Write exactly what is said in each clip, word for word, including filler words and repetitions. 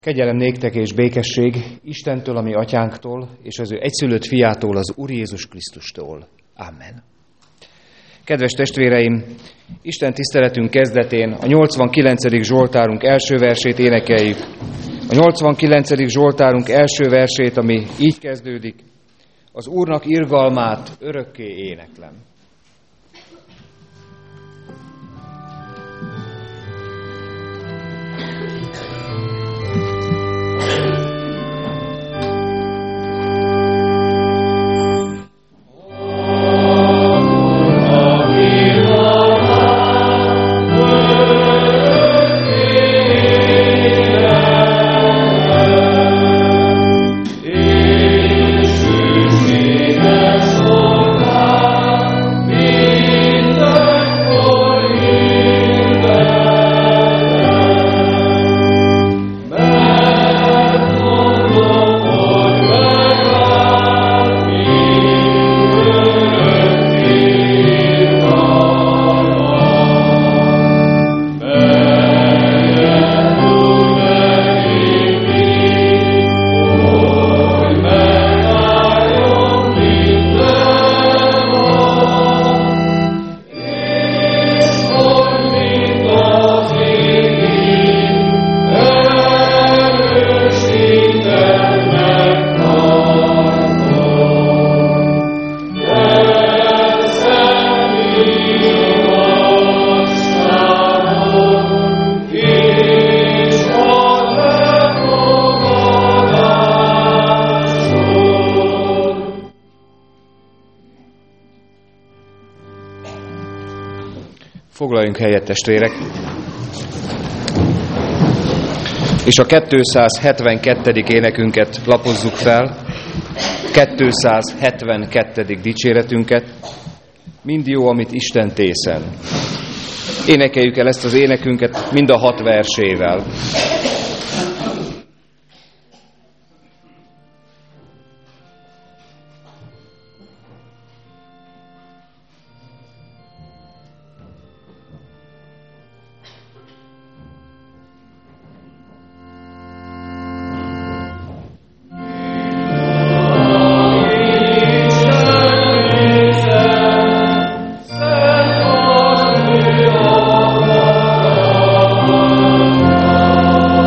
Kegyelem néktek és békesség Istentől, a mi atyánktól, és az ő egyszülött fiától, az Úr Jézus Krisztustól. Amen. Kedves testvéreim, Isten tiszteletünk kezdetén a nyolcvankilencedik Zsoltárunk első versét énekeljük. A nyolcvankilencedik Zsoltárunk első versét, ami így kezdődik: az Úrnak irgalmát örökké éneklem. Foglaljunk helyet, testvérek! És a kétszázhetvenkettedik énekünket lapozzuk fel, kétszázhetvenkettedik dicséretünket, mind jó, amit Isten tészen. Énekeljük el ezt az énekünket mind a hat versével. Oh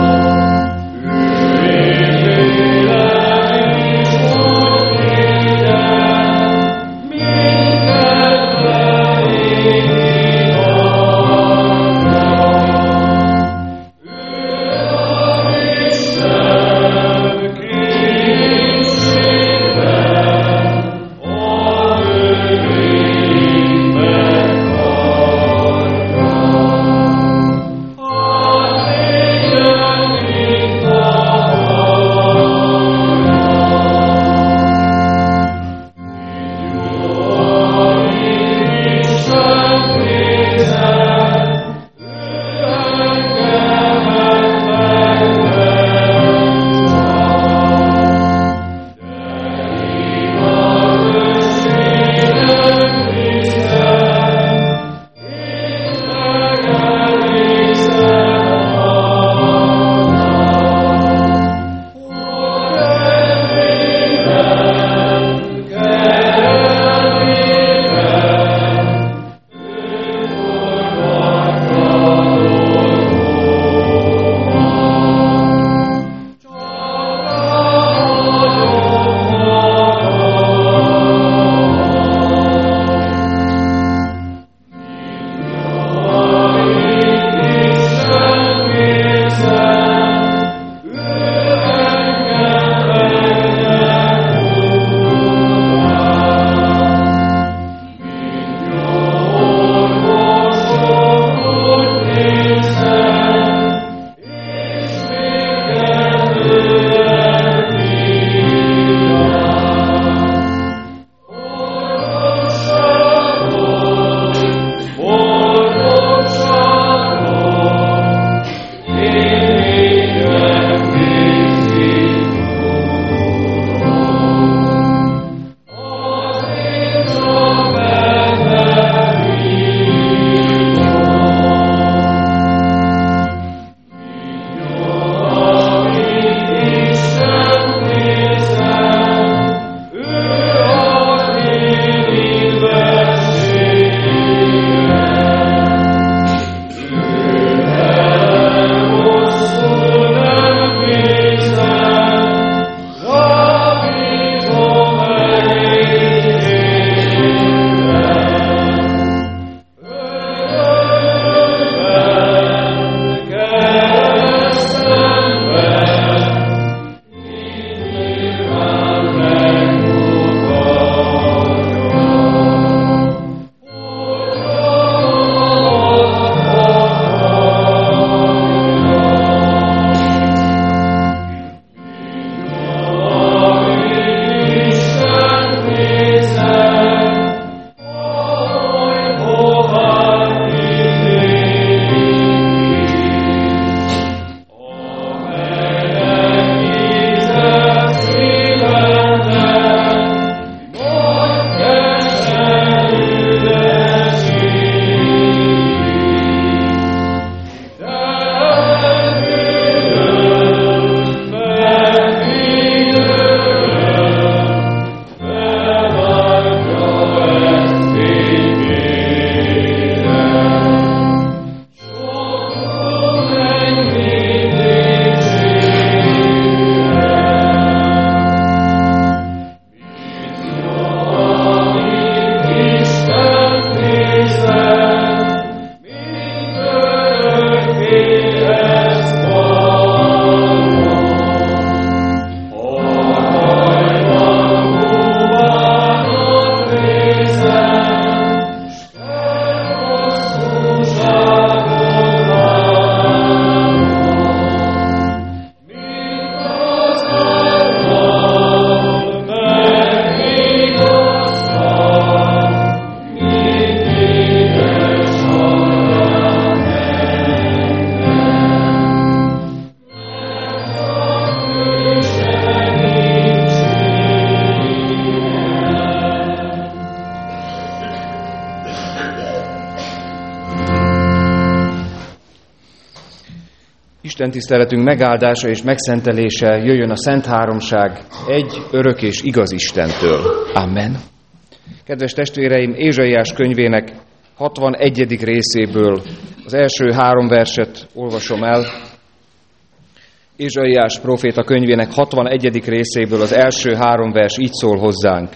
Isten tiszteletünk megáldása és megszentelése jöjjön a Szent Háromság egy örök és igaz Istentől. Amen. Kedves testvéreim, Ézsaiás könyvének hatvanegyedik részéből az első három verset olvasom el. Ézsaiás próféta könyvének hatvanegyedik részéből az első három vers így szól hozzánk.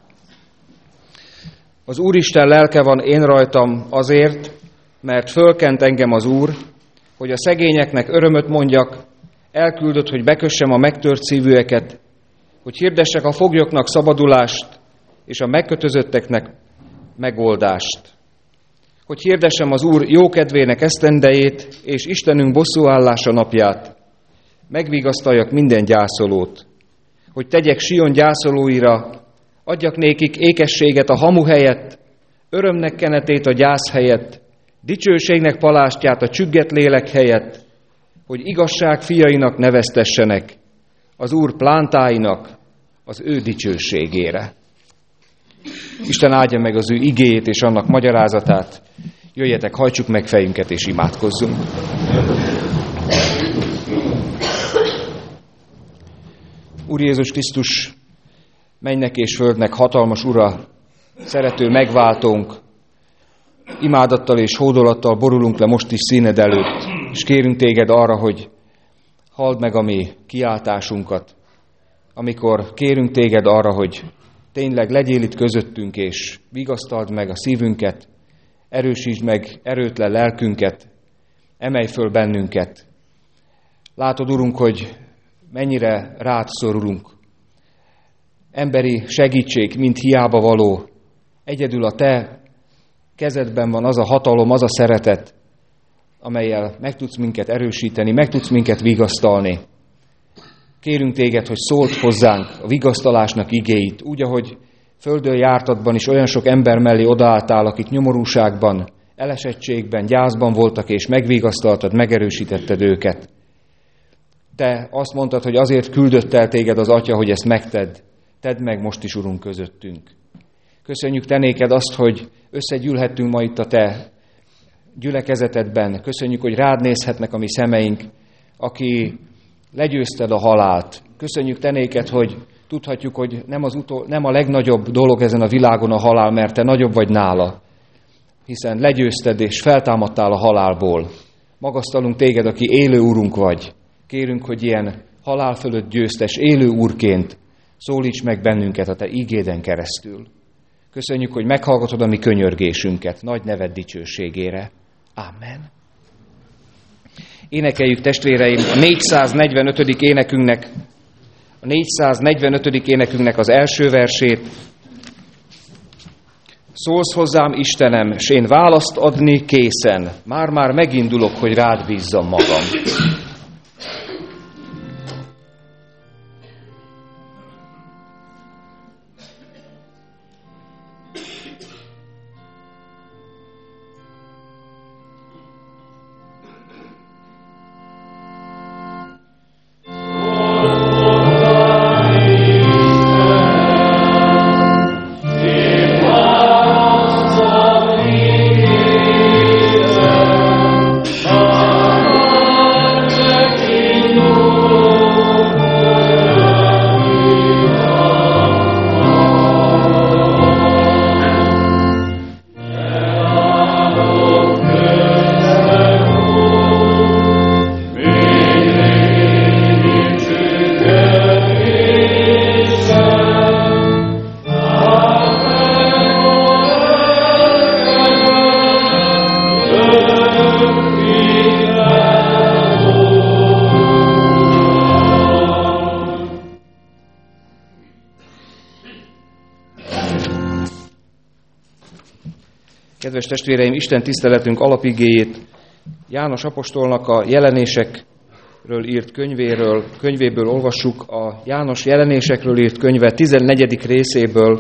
Az Úristen lelke van én rajtam azért, mert fölkent engem az Úr, hogy a szegényeknek örömöt mondjak, elküldött, hogy bekössem a megtört szívűeket, hogy hirdessek a foglyoknak szabadulást, és a megkötözötteknek megoldást. Hogy hirdessem az Úr jókedvének esztendejét, és Istenünk bosszúállása napját, megvigasztaljak minden gyászolót, hogy tegyek Sion gyászolóira, adjak nékik ékességet a hamu helyett, örömnek kenetét a gyász helyett, dicsőségnek palástját a csügget lélek helyett, hogy igazság fiainak neveztessenek, az Úr plántáinak az ő dicsőségére. Isten áldja meg az ő igéjét és annak magyarázatát. Jöjjetek, hajtsuk meg fejünket és imádkozzunk. Úr Jézus Krisztus, mennynek és földnek hatalmas Ura, szerető megváltónk, imádattal és hódolattal borulunk le most is színed előtt, és kérünk téged arra, hogy halld meg a mi kiáltásunkat, amikor kérünk téged arra, hogy tényleg legyél itt közöttünk, és vigasztald meg a szívünket, erősítsd meg erőtlen lelkünket, emelj föl bennünket. Látod, Urunk, hogy mennyire rád szorulunk. Emberi segítség mind hiába való. Egyedül a te kezedben van az a hatalom, az a szeretet, amellyel meg tudsz minket erősíteni, meg tudsz minket vigasztalni. Kérünk téged, hogy szóld hozzánk a vigasztalásnak igéit, úgy, ahogy földön jártatban is olyan sok ember mellé odaálltál, akik nyomorúságban, elesettségben, gyászban voltak, és megvigasztaltad, megerősítetted őket. Te azt mondtad, hogy azért küldött el téged az Atya, hogy ezt megtedd. Tedd meg most is, Urunk, közöttünk. Köszönjük te néked azt, hogy összegyűlhettünk ma itt a te gyülekezetedben. Köszönjük, hogy rád nézhetnek a mi szemeink, aki legyőzted a halált. Köszönjük te néked, hogy tudhatjuk, hogy nem, az utol, nem a legnagyobb dolog ezen a világon a halál, mert te nagyobb vagy nála, hiszen legyőzted és feltámadtál a halálból. Magasztalunk téged, aki élő Urunk vagy. Kérünk, hogy ilyen halál fölött győztes, élő Úrként szólíts meg bennünket a te ígéden keresztül. Köszönjük, hogy meghallgatod a mi könyörgésünket, nagy neved dicsőségére. Amen. Énekeljük, testvéreim, a négyszáznegyvenötödik énekünknek, a négyszáznegyvenötödik énekünknek az első versét. Szólsz hozzám, Istenem, s én választ adni készen. Már-már megindulok, hogy rád bízzam magam. Kedves testvéreim, Isten tiszteletünk alapigéjét János apostolnak a Jelenésekről írt könyvéről, könyvéből olvassuk, a János Jelenésekről írt könyve tizennegyedik részéből,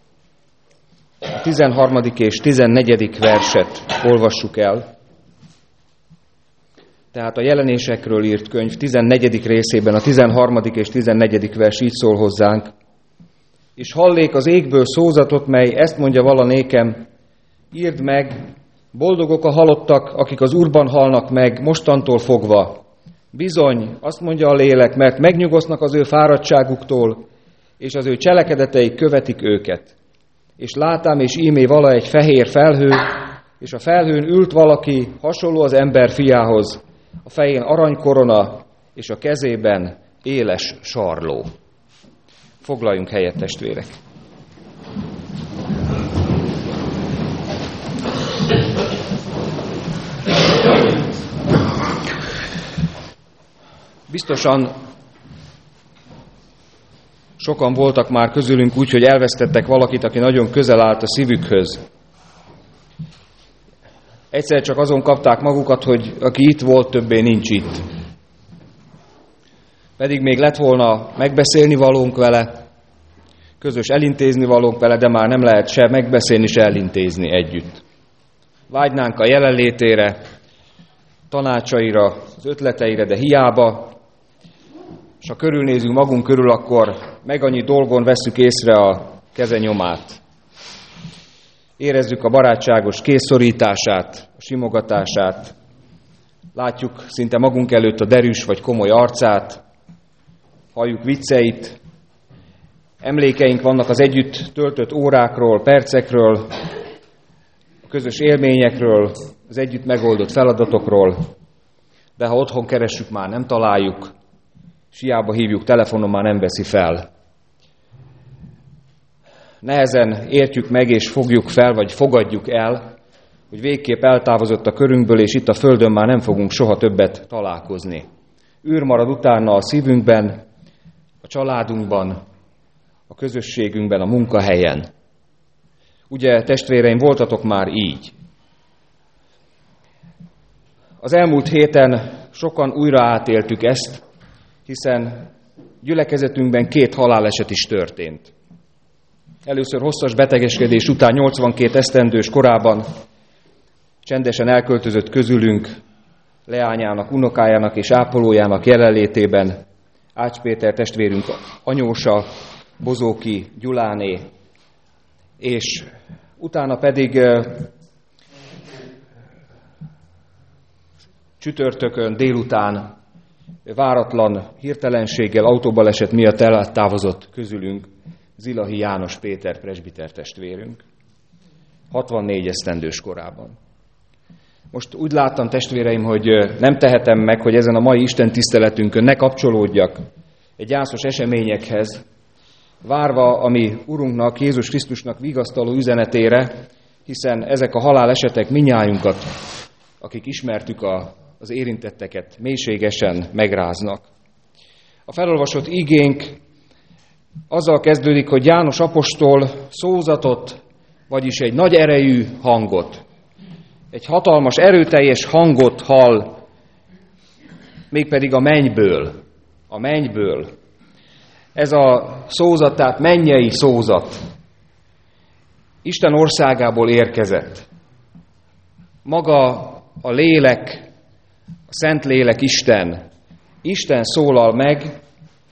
a tizenharmadik és tizennegyedik verset olvassuk el. Tehát a Jelenésekről írt könyv tizennegyedik részében a tizenharmadik és tizennegyedik vers így szól hozzánk. És hallék az égből szózatot, mely ezt mondja vala nékem, írd meg, boldogok a halottak, akik az Úrban halnak meg, mostantól fogva, Bizony, azt mondja a lélek, mert megnyugosznak az ő fáradtságuktól, és az ő cselekedeteik követik őket. És látám, és ímé vala egy fehér felhő, és a felhőn ült valaki, hasonló az ember fiához, a fején aranykorona, és a kezében éles sarló. Foglaljunk helyet, testvérek! Biztosan sokan voltak már közülünk úgy, hogy elvesztettek valakit, aki nagyon közel állt a szívükhöz. Egyszer csak azon kapták magukat, hogy aki itt volt, többé nincs itt. Pedig még lett volna megbeszélni valónk vele, közös elintézni valónk vele, de már nem lehet se megbeszélni, se elintézni együtt. Vágynánk a jelenlétére, tanácsaira, az ötleteire, de hiába. És ha körülnézünk magunk körül, akkor meg annyi dolgon vesszük észre a keze nyomát. Érezzük a barátságos kézszorítását, a simogatását. Látjuk szinte magunk előtt a derűs vagy komoly arcát. Halljuk vicceit. Emlékeink vannak az együtt töltött órákról, percekről, a közös élményekről, az együtt megoldott feladatokról. De ha otthon keressük, már nem találjuk. És hiába hívjuk telefonon, már nem veszi fel. Nehezen értjük meg és fogjuk fel, vagy fogadjuk el, hogy végképp eltávozott a körünkből, és itt a földön már nem fogunk soha többet találkozni. Űr marad utána a szívünkben, a családunkban, a közösségünkben, a munkahelyen. Ugye, testvéreim, voltatok már így. Az elmúlt héten sokan újra átéltük ezt, hiszen gyülekezetünkben két haláleset is történt. Először hosszas betegeskedés után nyolcvankét esztendős korában csendesen elköltözött közülünk, leányának, unokájának és ápolójának jelenlétében Ács Péter testvérünk anyósa, Bozóki Gyuláné, és utána pedig csütörtökön délután váratlan hirtelenséggel autóbaleset miatt eltávozott közülünk Zilahi János Péter presbiter testvérünk, hatvannégy esztendős korában. Most úgy láttam, testvéreim, hogy nem tehetem meg, hogy ezen a mai Isten tiszteletünkön ne kapcsolódjak egy gyászos eseményekhez, várva a mi Urunknak, Jézus Krisztusnak vigasztaló üzenetére, hiszen ezek a halálesetek minnyájunkat, akik ismertük a, az érintetteket, mélységesen megráznak. A felolvasott igénk azzal kezdődik, hogy János apostol szózatot, vagyis egy nagy erejű hangot, egy hatalmas, erőteljes hangot hall, mégpedig a mennyből, a mennyből. Ez a szózat, tehát mennyei szózat, Isten országából érkezett. Maga a lélek, a szent lélek Isten, Isten szólal meg,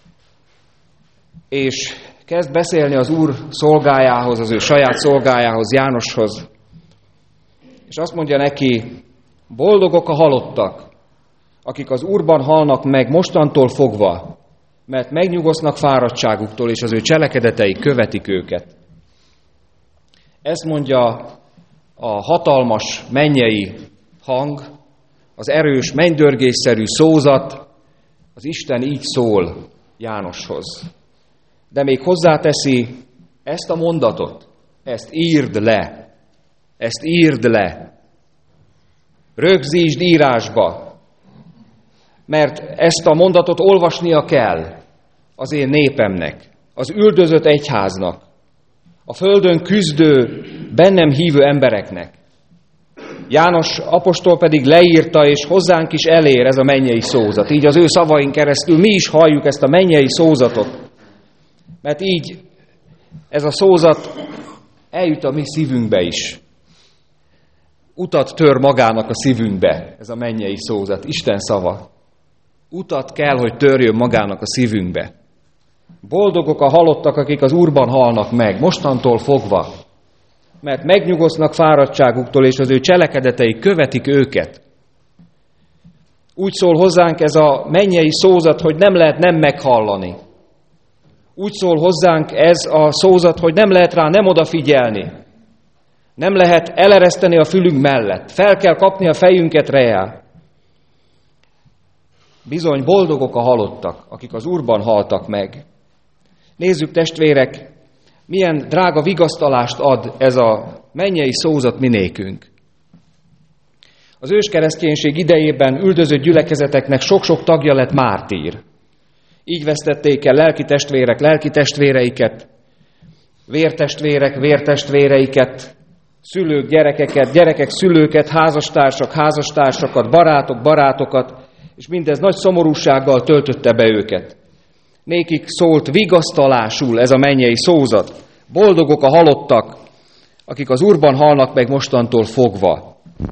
és kezd beszélni az Úr szolgájához, az ő saját szolgájához, Jánoshoz. És azt mondja neki, boldogok a halottak, akik az Úrban halnak meg mostantól fogva, mert megnyugosznak fáradtságuktól, és az ő cselekedetei követik őket. Ezt mondja a hatalmas mennyei hang, az erős mennydörgésszerű szózat, az Isten így szól Jánoshoz. De még hozzáteszi ezt a mondatot, ezt írd le, ezt írd le, rögzítsd írásba, mert ezt a mondatot olvasnia kell az én népemnek, az üldözött egyháznak, a földön küzdő, bennem hívő embereknek. János apostol pedig leírta, és hozzánk is elér ez a mennyei szózat. Így az ő szavain keresztül mi is halljuk ezt a mennyei szózatot, mert így ez a szózat eljut a mi szívünkbe is. Utat tör magának a szívünkbe, ez a mennyei szózat, Isten szava. Utat kell, hogy törjön magának a szívünkbe. Boldogok a halottak, akik az Úrban halnak meg, mostantól fogva, mert megnyugosznak fáradtságuktól, és az ő cselekedetei követik őket. Úgy szól hozzánk ez a mennyei szózat, hogy nem lehet nem meghallani. Úgy szól hozzánk ez a szózat, hogy nem lehet rá nem odafigyelni. Nem lehet elereszteni a fülünk mellett. Fel kell kapni a fejünket rá. Bizony boldogok a halottak, akik az Úrban haltak meg. Nézzük, testvérek, milyen drága vigasztalást ad ez a mennyei szózat minékünk. Az őskereszténység idejében üldözött gyülekezeteknek sok-sok tagja lett mártír. Így vesztették el lelki testvérek, lelki testvéreiket, vértestvérek, vértestvéreiket, szülők, gyerekeket, gyerekek, szülőket, házastársak, házastársakat, barátok, barátokat, és mindez nagy szomorúsággal töltötte be őket. Nékik szólt vigasztalásul ez a mennyei szózat. Boldogok a halottak, akik az Úrban halnak meg mostantól fogva.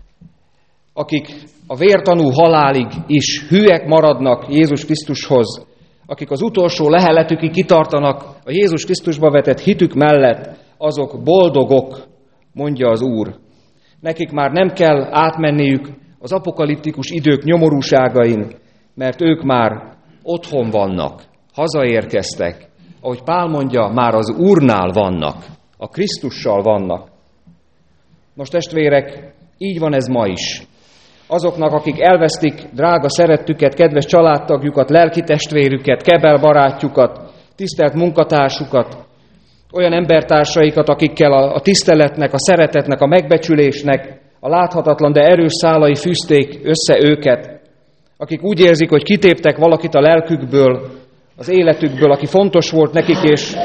Akik a vértanú halálig is hűek maradnak Jézus Krisztushoz, akik az utolsó leheletükig kitartanak a Jézus Krisztusba vetett hitük mellett, azok boldogok, mondja az Úr. Nekik már nem kell átmenniük az apokaliptikus idők nyomorúságain, mert ők már otthon vannak, hazaérkeztek. Ahogy Pál mondja, már az Úrnál vannak, a Krisztussal vannak. Most testvérek, így van ez ma is. Azoknak, akik elvesztik drága szerettüket, kedves családtagjukat, lelki testvérüket, kebel barátjukat, tisztelt munkatársukat, olyan embertársaikat, akikkel a tiszteletnek, a szeretetnek, a megbecsülésnek a láthatatlan, de erős szálai fűzték össze őket, akik úgy érzik, hogy kitéptek valakit a lelkükből, az életükből, aki fontos volt nekik, és,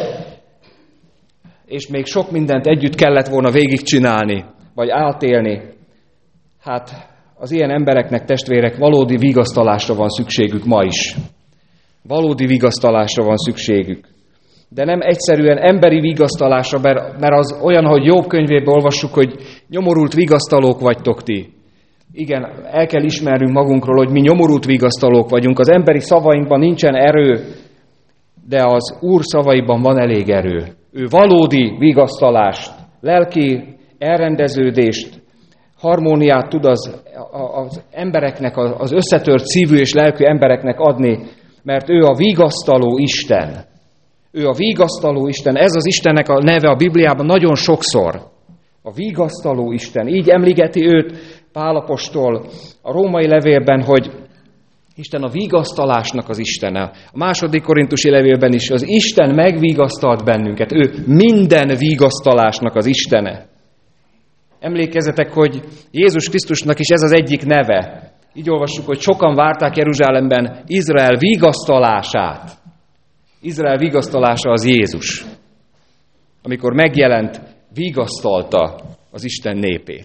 és még sok mindent együtt kellett volna végigcsinálni, vagy átélni. Hát az ilyen embereknek, testvérek, valódi vigasztalásra van szükségük ma is. Valódi vigasztalásra van szükségük. De nem egyszerűen emberi vigasztalásra, mert az olyan, hogy Jobb könyvében olvassuk, hogy nyomorult vigasztalók vagytok ti. Igen, el kell ismernünk magunkról, hogy mi nyomorult vigasztalók vagyunk. Az emberi szavainkban nincsen erő, de az Úr szavaiban van elég erő. Ő valódi vigasztalást, lelki elrendeződést, harmóniát tud az, az embereknek, az összetört szívű és lelkű embereknek adni, mert ő a vigasztaló Isten. Ő a vigasztaló Isten. Ez az Istennek a neve a Bibliában nagyon sokszor. A vigasztaló Isten. Így emlegeti őt Pál apostol a római levélben, hogy Isten a vigasztalásnak az Istene. A második korintusi levélben is az Isten megvigasztalt bennünket. Ő minden vigasztalásnak az Istene. Emlékezzetek, hogy Jézus Krisztusnak is ez az egyik neve. Így olvassuk, hogy sokan várták Jeruzsálemben Izrael vigasztalását. Izrael vigasztalása az Jézus. Amikor megjelent, vigasztalta az Isten népét.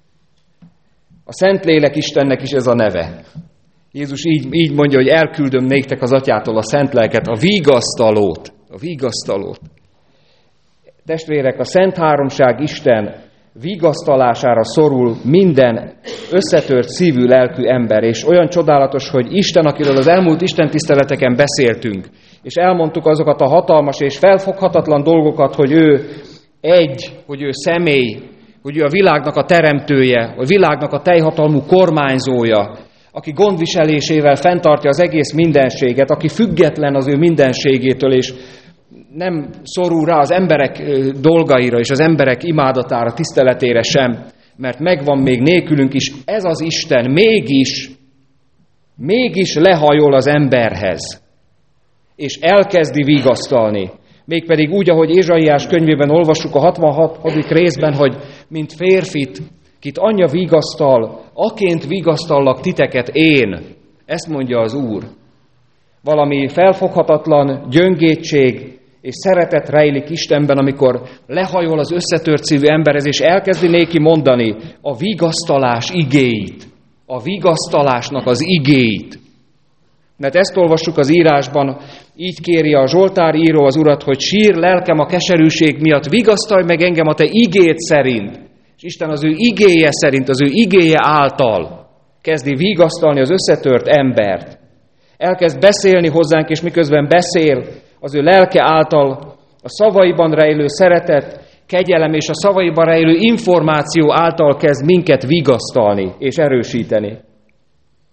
A Szentlélek Istennek is ez a neve. Jézus így, így mondja, hogy elküldöm néktek az atyától a szent lelket, a vigasztalót. A vigasztalót. Testvérek, a Szent Háromság Isten vigasztalására szorul minden összetört szívű lelkű ember, és olyan csodálatos, hogy Isten, akiről az elmúlt istentiszteleteken beszéltünk, és elmondtuk azokat a hatalmas és felfoghatatlan dolgokat, hogy ő egy, hogy ő személy, hogy ő a világnak a teremtője, a világnak a teljhatalmú kormányzója, aki gondviselésével fenntartja az egész mindenséget, aki független az ő mindenségétől, és nem szorul rá az emberek dolgaira és az emberek imádatára, tiszteletére sem, mert megvan még nélkülünk is. Ez az Isten mégis, mégis lehajol az emberhez, és elkezdi vigasztalni. Mégpedig úgy, ahogy Ézsaiás könyvében olvassuk a hatvanhatodik részben, hogy mint férfit, kit anyja vigasztal, aként vigasztallak titeket én. Ezt mondja az Úr. Valami felfoghatatlan gyöngétség és szeretet rejlik Istenben, amikor lehajol az összetört szívű emberhez, és elkezdi néki mondani a vigasztalás igéit, a vigasztalásnak az igéit. Mert ezt olvassuk az írásban, így kéri a Zsoltár író az Urat, hogy sír lelkem a keserűség miatt, vigasztalj meg engem a te igéd szerint. És Isten az ő igéje szerint, az ő igéje által kezdi vigasztalni az összetört embert. Elkezd beszélni hozzánk, és miközben beszél, az ő lelke által a szavaiban rejlő szeretet, kegyelem és a szavaiban rejlő információ által kezd minket vigasztalni és erősíteni.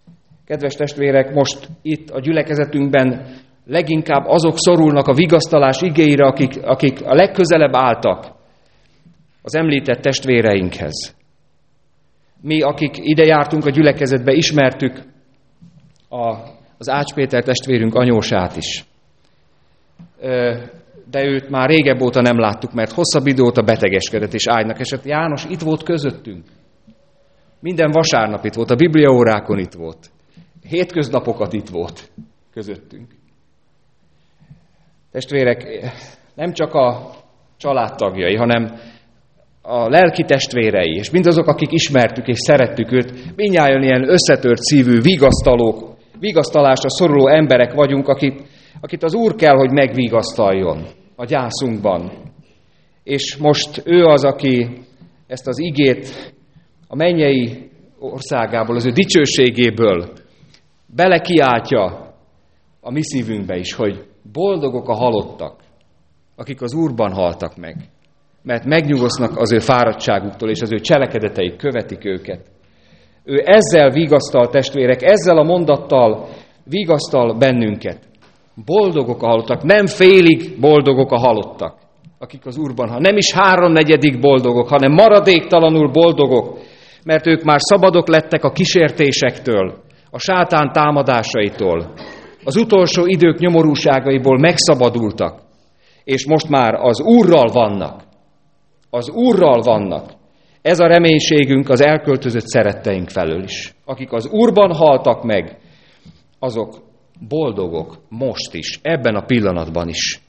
Kedves testvérek, most itt a gyülekezetünkben leginkább azok szorulnak a vigasztalás igéire, akik, akik a legközelebb álltak az említett testvéreinkhez. Mi, akik ide jártunk a gyülekezetbe, ismertük a, az Ács Péter testvérünk anyósát is. De őt már régebb óta nem láttuk, mert hosszabb idő óta betegeskedett és ágynak esett. János itt volt közöttünk. Minden vasárnap itt volt, a bibliaórákon itt volt. Hétköznapokat itt volt közöttünk. Testvérek, nem csak a családtagjai, hanem a lelki testvérei, és mindazok, akik ismertük és szerettük őt, mindnyájan ilyen összetört szívű, vigasztalók, vigasztalásra szoruló emberek vagyunk, akit, akit az Úr kell, hogy megvigasztaljon a gyászunkban. És most ő az, aki ezt az igét a mennyei országából, az ő dicsőségéből belekiáltja a mi szívünkbe is, hogy boldogok a halottak, akik az Úrban haltak meg, mert megnyugosznak az ő fáradtságuktól, és az ő cselekedeteik követik őket. Ő ezzel vigasztal, testvérek, ezzel a mondattal vigasztal bennünket. Boldogok a halottak, nem félig boldogok a halottak, akik az Úrban halnak, nem is háromnegyedik boldogok, hanem maradéktalanul boldogok, mert ők már szabadok lettek a kísértésektől, a sátán támadásaitól, az utolsó idők nyomorúságaiból megszabadultak, és most már az Úrral vannak. Az Úrral vannak. Ez a reménységünk az elköltözött szeretteink felől is. Akik az Úrban haltak meg, azok boldogok most is, ebben a pillanatban is.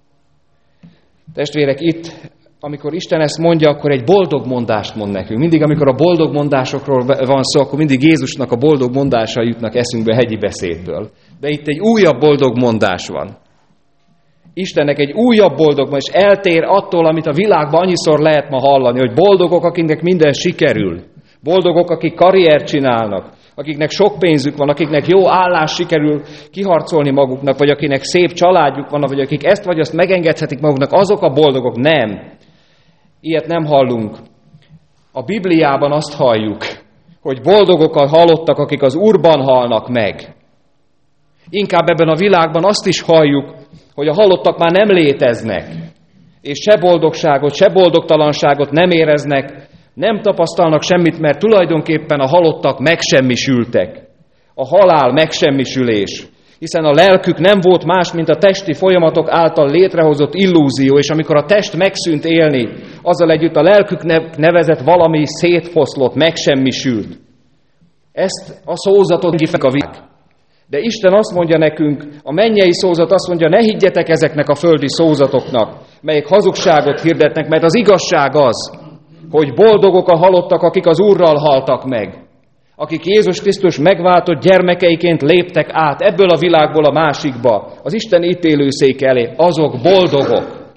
Testvérek, itt, amikor Isten ezt mondja, akkor egy boldog mondást mond nekünk. Mindig, amikor a boldog mondásokról van szó, akkor mindig Jézusnak a boldog mondásai jutnak eszünkbe a hegyi beszédből. De itt egy újabb boldog mondás van. Istennek egy újabb boldog mondás, és eltér attól, amit a világban annyiszor lehet ma hallani, hogy boldogok, akiknek minden sikerül. Boldogok, akik karriert csinálnak, akiknek sok pénzük van, akiknek jó állás sikerül kiharcolni maguknak, vagy akinek szép családjuk van, vagy akik ezt vagy azt megengedhetik maguknak, azok a boldogok. Nem. Ilyet nem hallunk. A Bibliában azt halljuk, hogy boldogok a halottak, akik az Úrban halnak meg. Inkább ebben a világban azt is halljuk, hogy a halottak már nem léteznek, és se boldogságot, se boldogtalanságot nem éreznek, nem tapasztalnak semmit, mert tulajdonképpen a halottak megsemmisültek. A halál megsemmisülés, hiszen a lelkük nem volt más, mint a testi folyamatok által létrehozott illúzió, és amikor a test megszűnt élni, azzal együtt a lelkük nevezett valami szétfoszlott, megsemmisült. Ezt a szózatot gifek a világ. De Isten azt mondja nekünk, a mennyei szózat azt mondja, ne higgyetek ezeknek a földi szózatoknak, melyek hazugságot hirdetnek, mert az igazság az, hogy boldogok a halottak, akik az Úrral haltak meg, akik Jézus Krisztus megváltott gyermekeiként léptek át ebből a világból a másikba, az Isten ítélőszék elé, azok boldogok.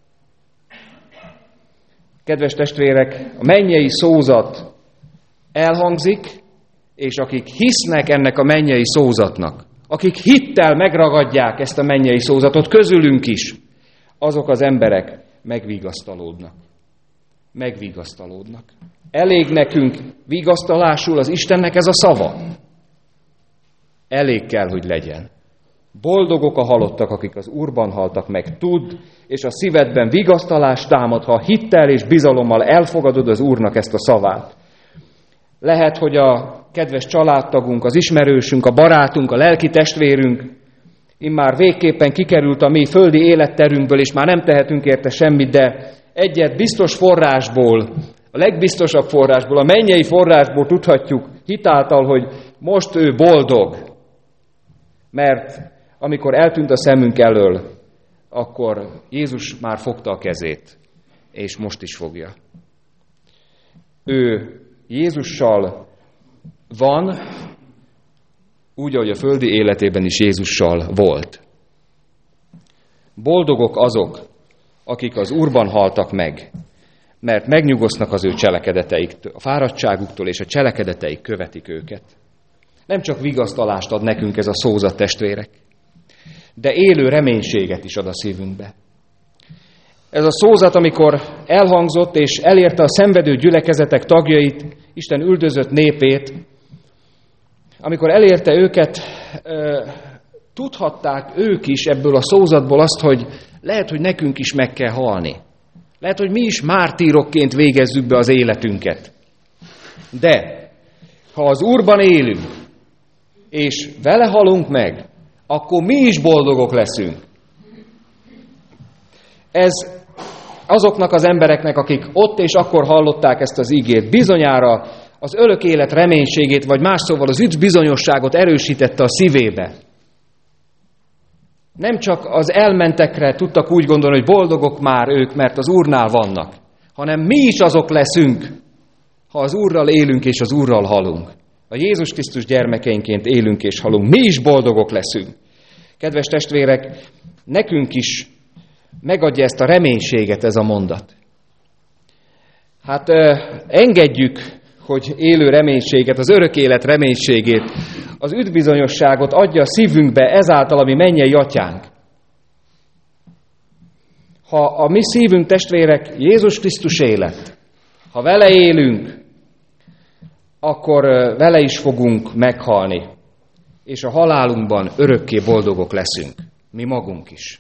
Kedves testvérek, a mennyei szózat elhangzik, és akik hisznek ennek a mennyei szózatnak, akik hittel megragadják ezt a mennyei szózatot, közülünk is, azok az emberek megvigasztalódnak. Megvigasztalódnak. Elég nekünk vigasztalásul az Istennek ez a szava. Elég kell, hogy legyen. Boldogok a halottak, akik az Úrban haltak meg. Tudd, és a szívedben vigasztalás támad, ha hittel és bizalommal elfogadod az Úrnak ezt a szavát. Lehet, hogy a kedves családtagunk, az ismerősünk, a barátunk, a lelki testvérünk immár végképpen kikerült a mi földi életterünkből, és már nem tehetünk érte semmit, de egyet biztos forrásból, a legbiztosabb forrásból, a mennyei forrásból tudhatjuk hitáltal, hogy most ő boldog. Mert amikor eltűnt a szemünk elől, akkor Jézus már fogta a kezét, és most is fogja. Ő Jézussal van, úgy, ahogy a földi életében is Jézussal volt. Boldogok azok, akik az Úrban haltak meg, mert megnyugosznak az ő cselekedeteiktől, a fáradtságuktól, és a cselekedeteik követik őket. Nem csak vigasztalást ad nekünk ez a szózat, testvérek, de élő reménységet is ad a szívünkbe. Ez a szózat, amikor elhangzott és elérte a szenvedő gyülekezetek tagjait, Isten üldözött népét, amikor elérte őket, tudhatták ők is ebből a szózatból azt, hogy lehet, hogy nekünk is meg kell halni. Lehet, hogy mi is mártírokként végezzük be az életünket. De ha az Úrban élünk, és vele halunk meg, akkor mi is boldogok leszünk. Ez azoknak az embereknek, akik ott és akkor hallották ezt az ígét, bizonyára az örök élet reménységét, vagy más szóval az üdv bizonyosságot erősítette a szívébe. Nem csak az elmentekre tudtak úgy gondolni, hogy boldogok már ők, mert az Úrnál vannak, hanem mi is azok leszünk, ha az Úrral élünk és az Úrral halunk. A Jézus Krisztus gyermekeinként élünk és halunk. Mi is boldogok leszünk. Kedves testvérek, nekünk is megadja ezt a reménységet ez a mondat. Hát engedjük, hogy élő reménységet, az örök élet reménységét, az üdvbizonyosságot adja a szívünkbe ezáltal, ami mennyei atyánk. Ha a mi szívünk, testvérek, Jézus Krisztus élet, ha vele élünk, akkor vele is fogunk meghalni, és a halálunkban örökké boldogok leszünk, mi magunk is.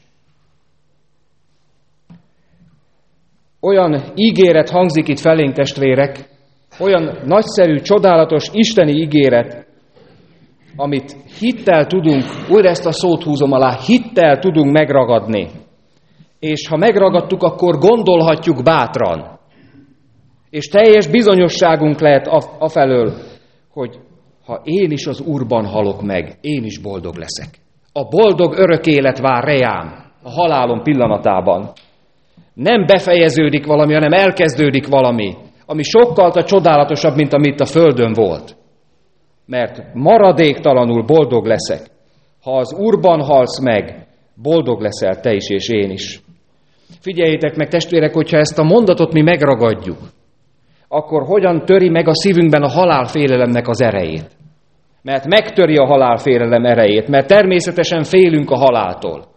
Olyan ígéret hangzik itt felénk, testvérek, olyan nagyszerű, csodálatos, isteni ígéret, amit hittel tudunk, újra ezt a szót húzom alá, hittel tudunk megragadni. És ha megragadtuk, akkor gondolhatjuk bátran. És teljes bizonyosságunk lehet afelől, hogy ha én is az Úrban halok meg, én is boldog leszek. A boldog örök élet vár rejám a halálom pillanatában. Nem befejeződik valami, hanem elkezdődik valami, ami sokkal csodálatosabb, mint amit a földön volt. Mert maradéktalanul boldog leszek. Ha az Úrban halsz meg, boldog leszel te is és én is. Figyeljétek meg, testvérek, hogyha ezt a mondatot mi megragadjuk, akkor hogyan töri meg a szívünkben a halálfélelemnek az erejét? Mert megtöri a halálfélelem erejét, mert természetesen félünk a haláltól.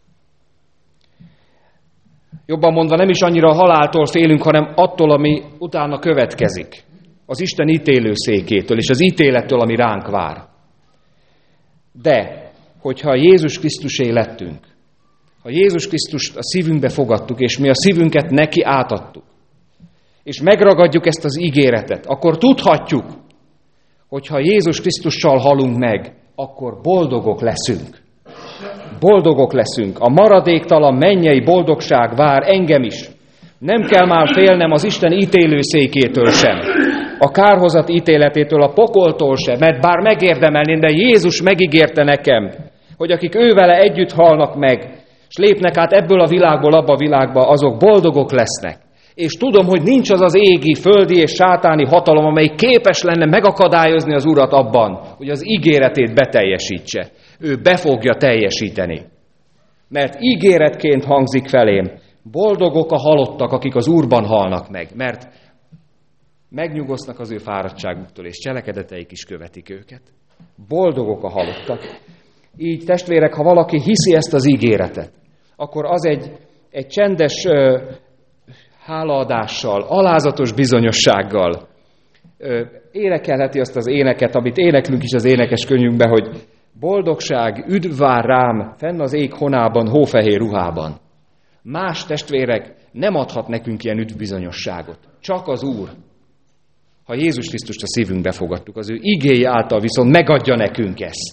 Jobban mondva, nem is annyira a haláltól félünk, hanem attól, ami utána következik. Az Isten ítélőszékétől és az ítélettől, ami ránk vár. De, hogyha Jézus Krisztusé lettünk, ha Jézus Krisztust a szívünkbe fogadtuk, és mi a szívünket neki átadtuk, és megragadjuk ezt az ígéretet, akkor tudhatjuk, hogy ha Jézus Krisztussal halunk meg, akkor boldogok leszünk. Boldogok leszünk. A maradéktalan mennyei boldogság vár engem is. Nem kell már félnem az Isten ítélőszékétől sem. A kárhozat ítéletétől, a pokoltól sem, mert bár megérdemelném, de Jézus megígérte nekem, hogy akik ővele együtt halnak meg, és lépnek át ebből a világból abba a világba, azok boldogok lesznek. És tudom, hogy nincs az az égi, földi és sátáni hatalom, amely képes lenne megakadályozni az Urat abban, hogy az ígéretét beteljesítse. Ő be fogja teljesíteni. Mert ígéretként hangzik felém, boldogok a halottak, akik az Úrban halnak meg, mert megnyugosznak az ő fáradtságuktól, és cselekedeteik is követik őket. Boldogok a halottak. Így, testvérek, ha valaki hiszi ezt az ígéretet, akkor az egy, egy csendes ö, hálaadással, alázatos bizonyossággal ö, énekelheti azt az éneket, amit éneklünk is az énekeskönyvünkbe, hogy boldogság, üdv vár rám, fenn az ég honában, hófehér ruhában. Más testvérek nem adhat nekünk ilyen üdvbizonyosságot. Csak az Úr. Ha Jézus Krisztust a szívünkbe fogadtuk, az ő igéje által viszont megadja nekünk ezt.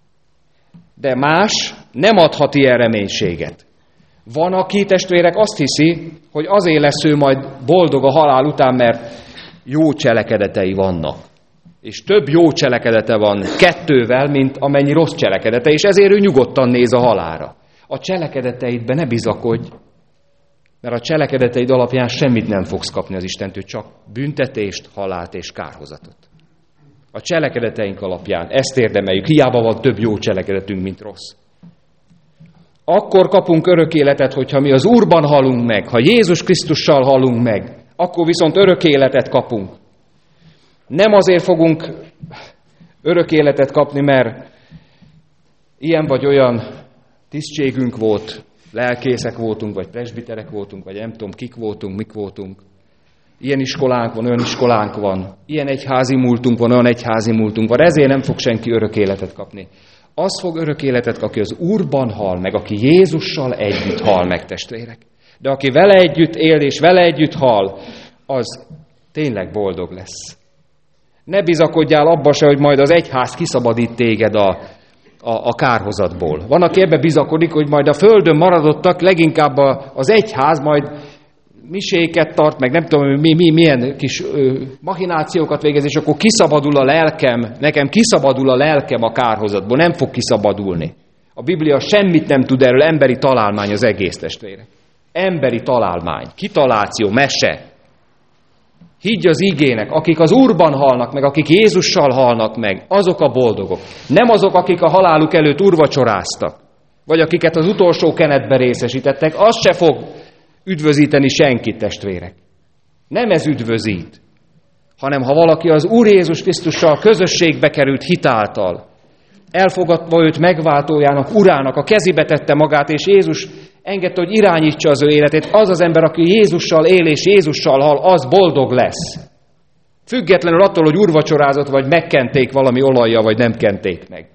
De más nem adhat ilyen reménységet. Van, aki, testvérek, azt hiszi, hogy azért lesz ő majd boldog a halál után, mert jó cselekedetei vannak. És több jó cselekedete van kettővel, mint amennyi rossz cselekedete, és ezért ő nyugodtan néz a halálra. A cselekedeteidbe ne bizakodj, mert a cselekedeteid alapján semmit nem fogsz kapni az Istentől, csak büntetést, halált és kárhozatot. A cselekedeteink alapján ezt érdemeljük, hiába van több jó cselekedetünk, mint rossz. Akkor kapunk örök életet, hogyha mi az Úrban halunk meg, ha Jézus Krisztussal halunk meg, akkor viszont örök életet kapunk. Nem azért fogunk örök életet kapni, mert ilyen vagy olyan tisztségünk volt, lelkészek voltunk, vagy presbiterek voltunk, vagy nem tudom, kik voltunk, mik voltunk, Ilyen iskolánk van, olyan iskolánk van, ilyen egyházi múltunk van, olyan egyházi múltunk van, ezért nem fog senki örök életet kapni. Az fog örök életet kapni, aki az Úrban hal meg, aki Jézussal együtt hal meg, testvérek. De aki vele együtt él és vele együtt hal, az tényleg boldog lesz. Ne bizakodjál abba se, hogy majd az egyház kiszabadít téged a, a, a kárhozatból. Van, aki ebbe bizakodik, hogy majd a földön maradottak, leginkább az egyház majd miséket tart, meg nem tudom, mi, mi, milyen kis ö, machinációkat végez, és akkor kiszabadul a lelkem, nekem kiszabadul a lelkem a kárhozatból, nem fog kiszabadulni. A Biblia semmit nem tud erről, emberi találmány az egész, testvérek. Emberi találmány, kitaláció, mese. Higgy az igének, akik az Úrban halnak meg, akik Jézussal halnak meg, azok a boldogok. Nem azok, akik a haláluk előtt úrvacsoráztak, vagy akiket az utolsó kenetbe részesítettek, az se fog üdvözíteni senkit, testvérek. Nem ez üdvözít, hanem ha valaki az Úr Jézus Krisztussal közösségbe került hitáltal, elfogadva őt megváltójának, urának, a kezébe tette magát, és Jézus engedte, hogy irányítsa az ő életét, az az ember, aki Jézussal él és Jézussal hal, az boldog lesz. Függetlenül attól, hogy úrvacsorázott, vagy megkenték valami olajjal, vagy nem kenték meg.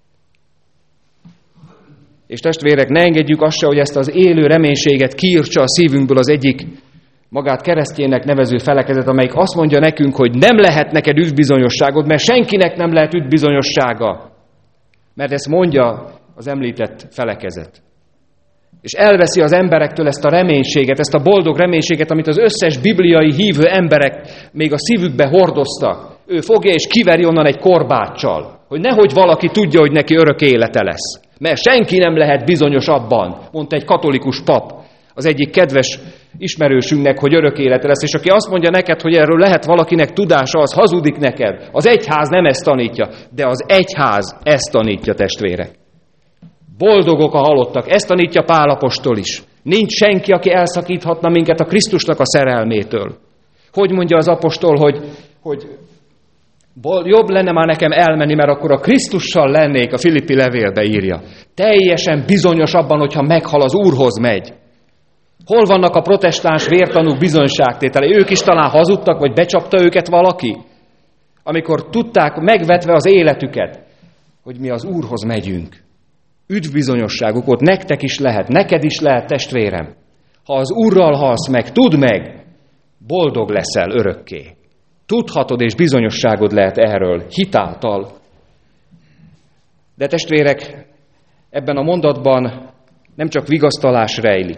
És testvérek, ne engedjük azt se, hogy ezt az élő reménységet kiírtsa a szívünkből az egyik magát keresztjének nevező felekezet, amelyik azt mondja nekünk, hogy nem lehet neked üdvbizonyosságod, mert senkinek nem lehet üdvbizonyossága. Mert ezt mondja az említett felekezet. És elveszi az emberektől ezt a reménységet, ezt a boldog reménységet, amit az összes bibliai hívő emberek még a szívükbe hordoztak. Ő fogja és kiveri onnan egy korbáccsal, hogy nehogy valaki tudja, hogy neki örök élete lesz. Mert senki nem lehet bizonyos abban, mondta egy katolikus pap az egyik kedves ismerősünknek, hogy örök élete lesz. És aki azt mondja neked, hogy erről lehet valakinek tudása, az hazudik neked. Az egyház nem ezt tanítja, de az egyház ezt tanítja, testvérek. Boldogok a halottak, ezt tanítja Pál apostol is. Nincs senki, aki elszakíthatna minket a Krisztusnak a szerelmétől. Hogy mondja az apostol, hogy, hogy jobb lenne már nekem elmenni, mert akkor a Krisztussal lennék, a Filippi levélbe írja. Teljesen bizonyos abban, hogyha meghal, az Úrhoz megy. Hol vannak a protestáns vértanúk bizonyságtételei? Ők is talán hazudtak, vagy becsapta őket valaki? Amikor tudták megvetve az életüket, hogy mi az Úrhoz megyünk. Üdvbizonyosságuk ott nektek is lehet, neked is lehet, testvérem. Ha az Úrral halsz meg, tudd meg, boldog leszel örökké. Tudhatod, és bizonyosságod lehet erről, hitáltal. De testvérek, ebben a mondatban nem csak vigasztalás rejlik,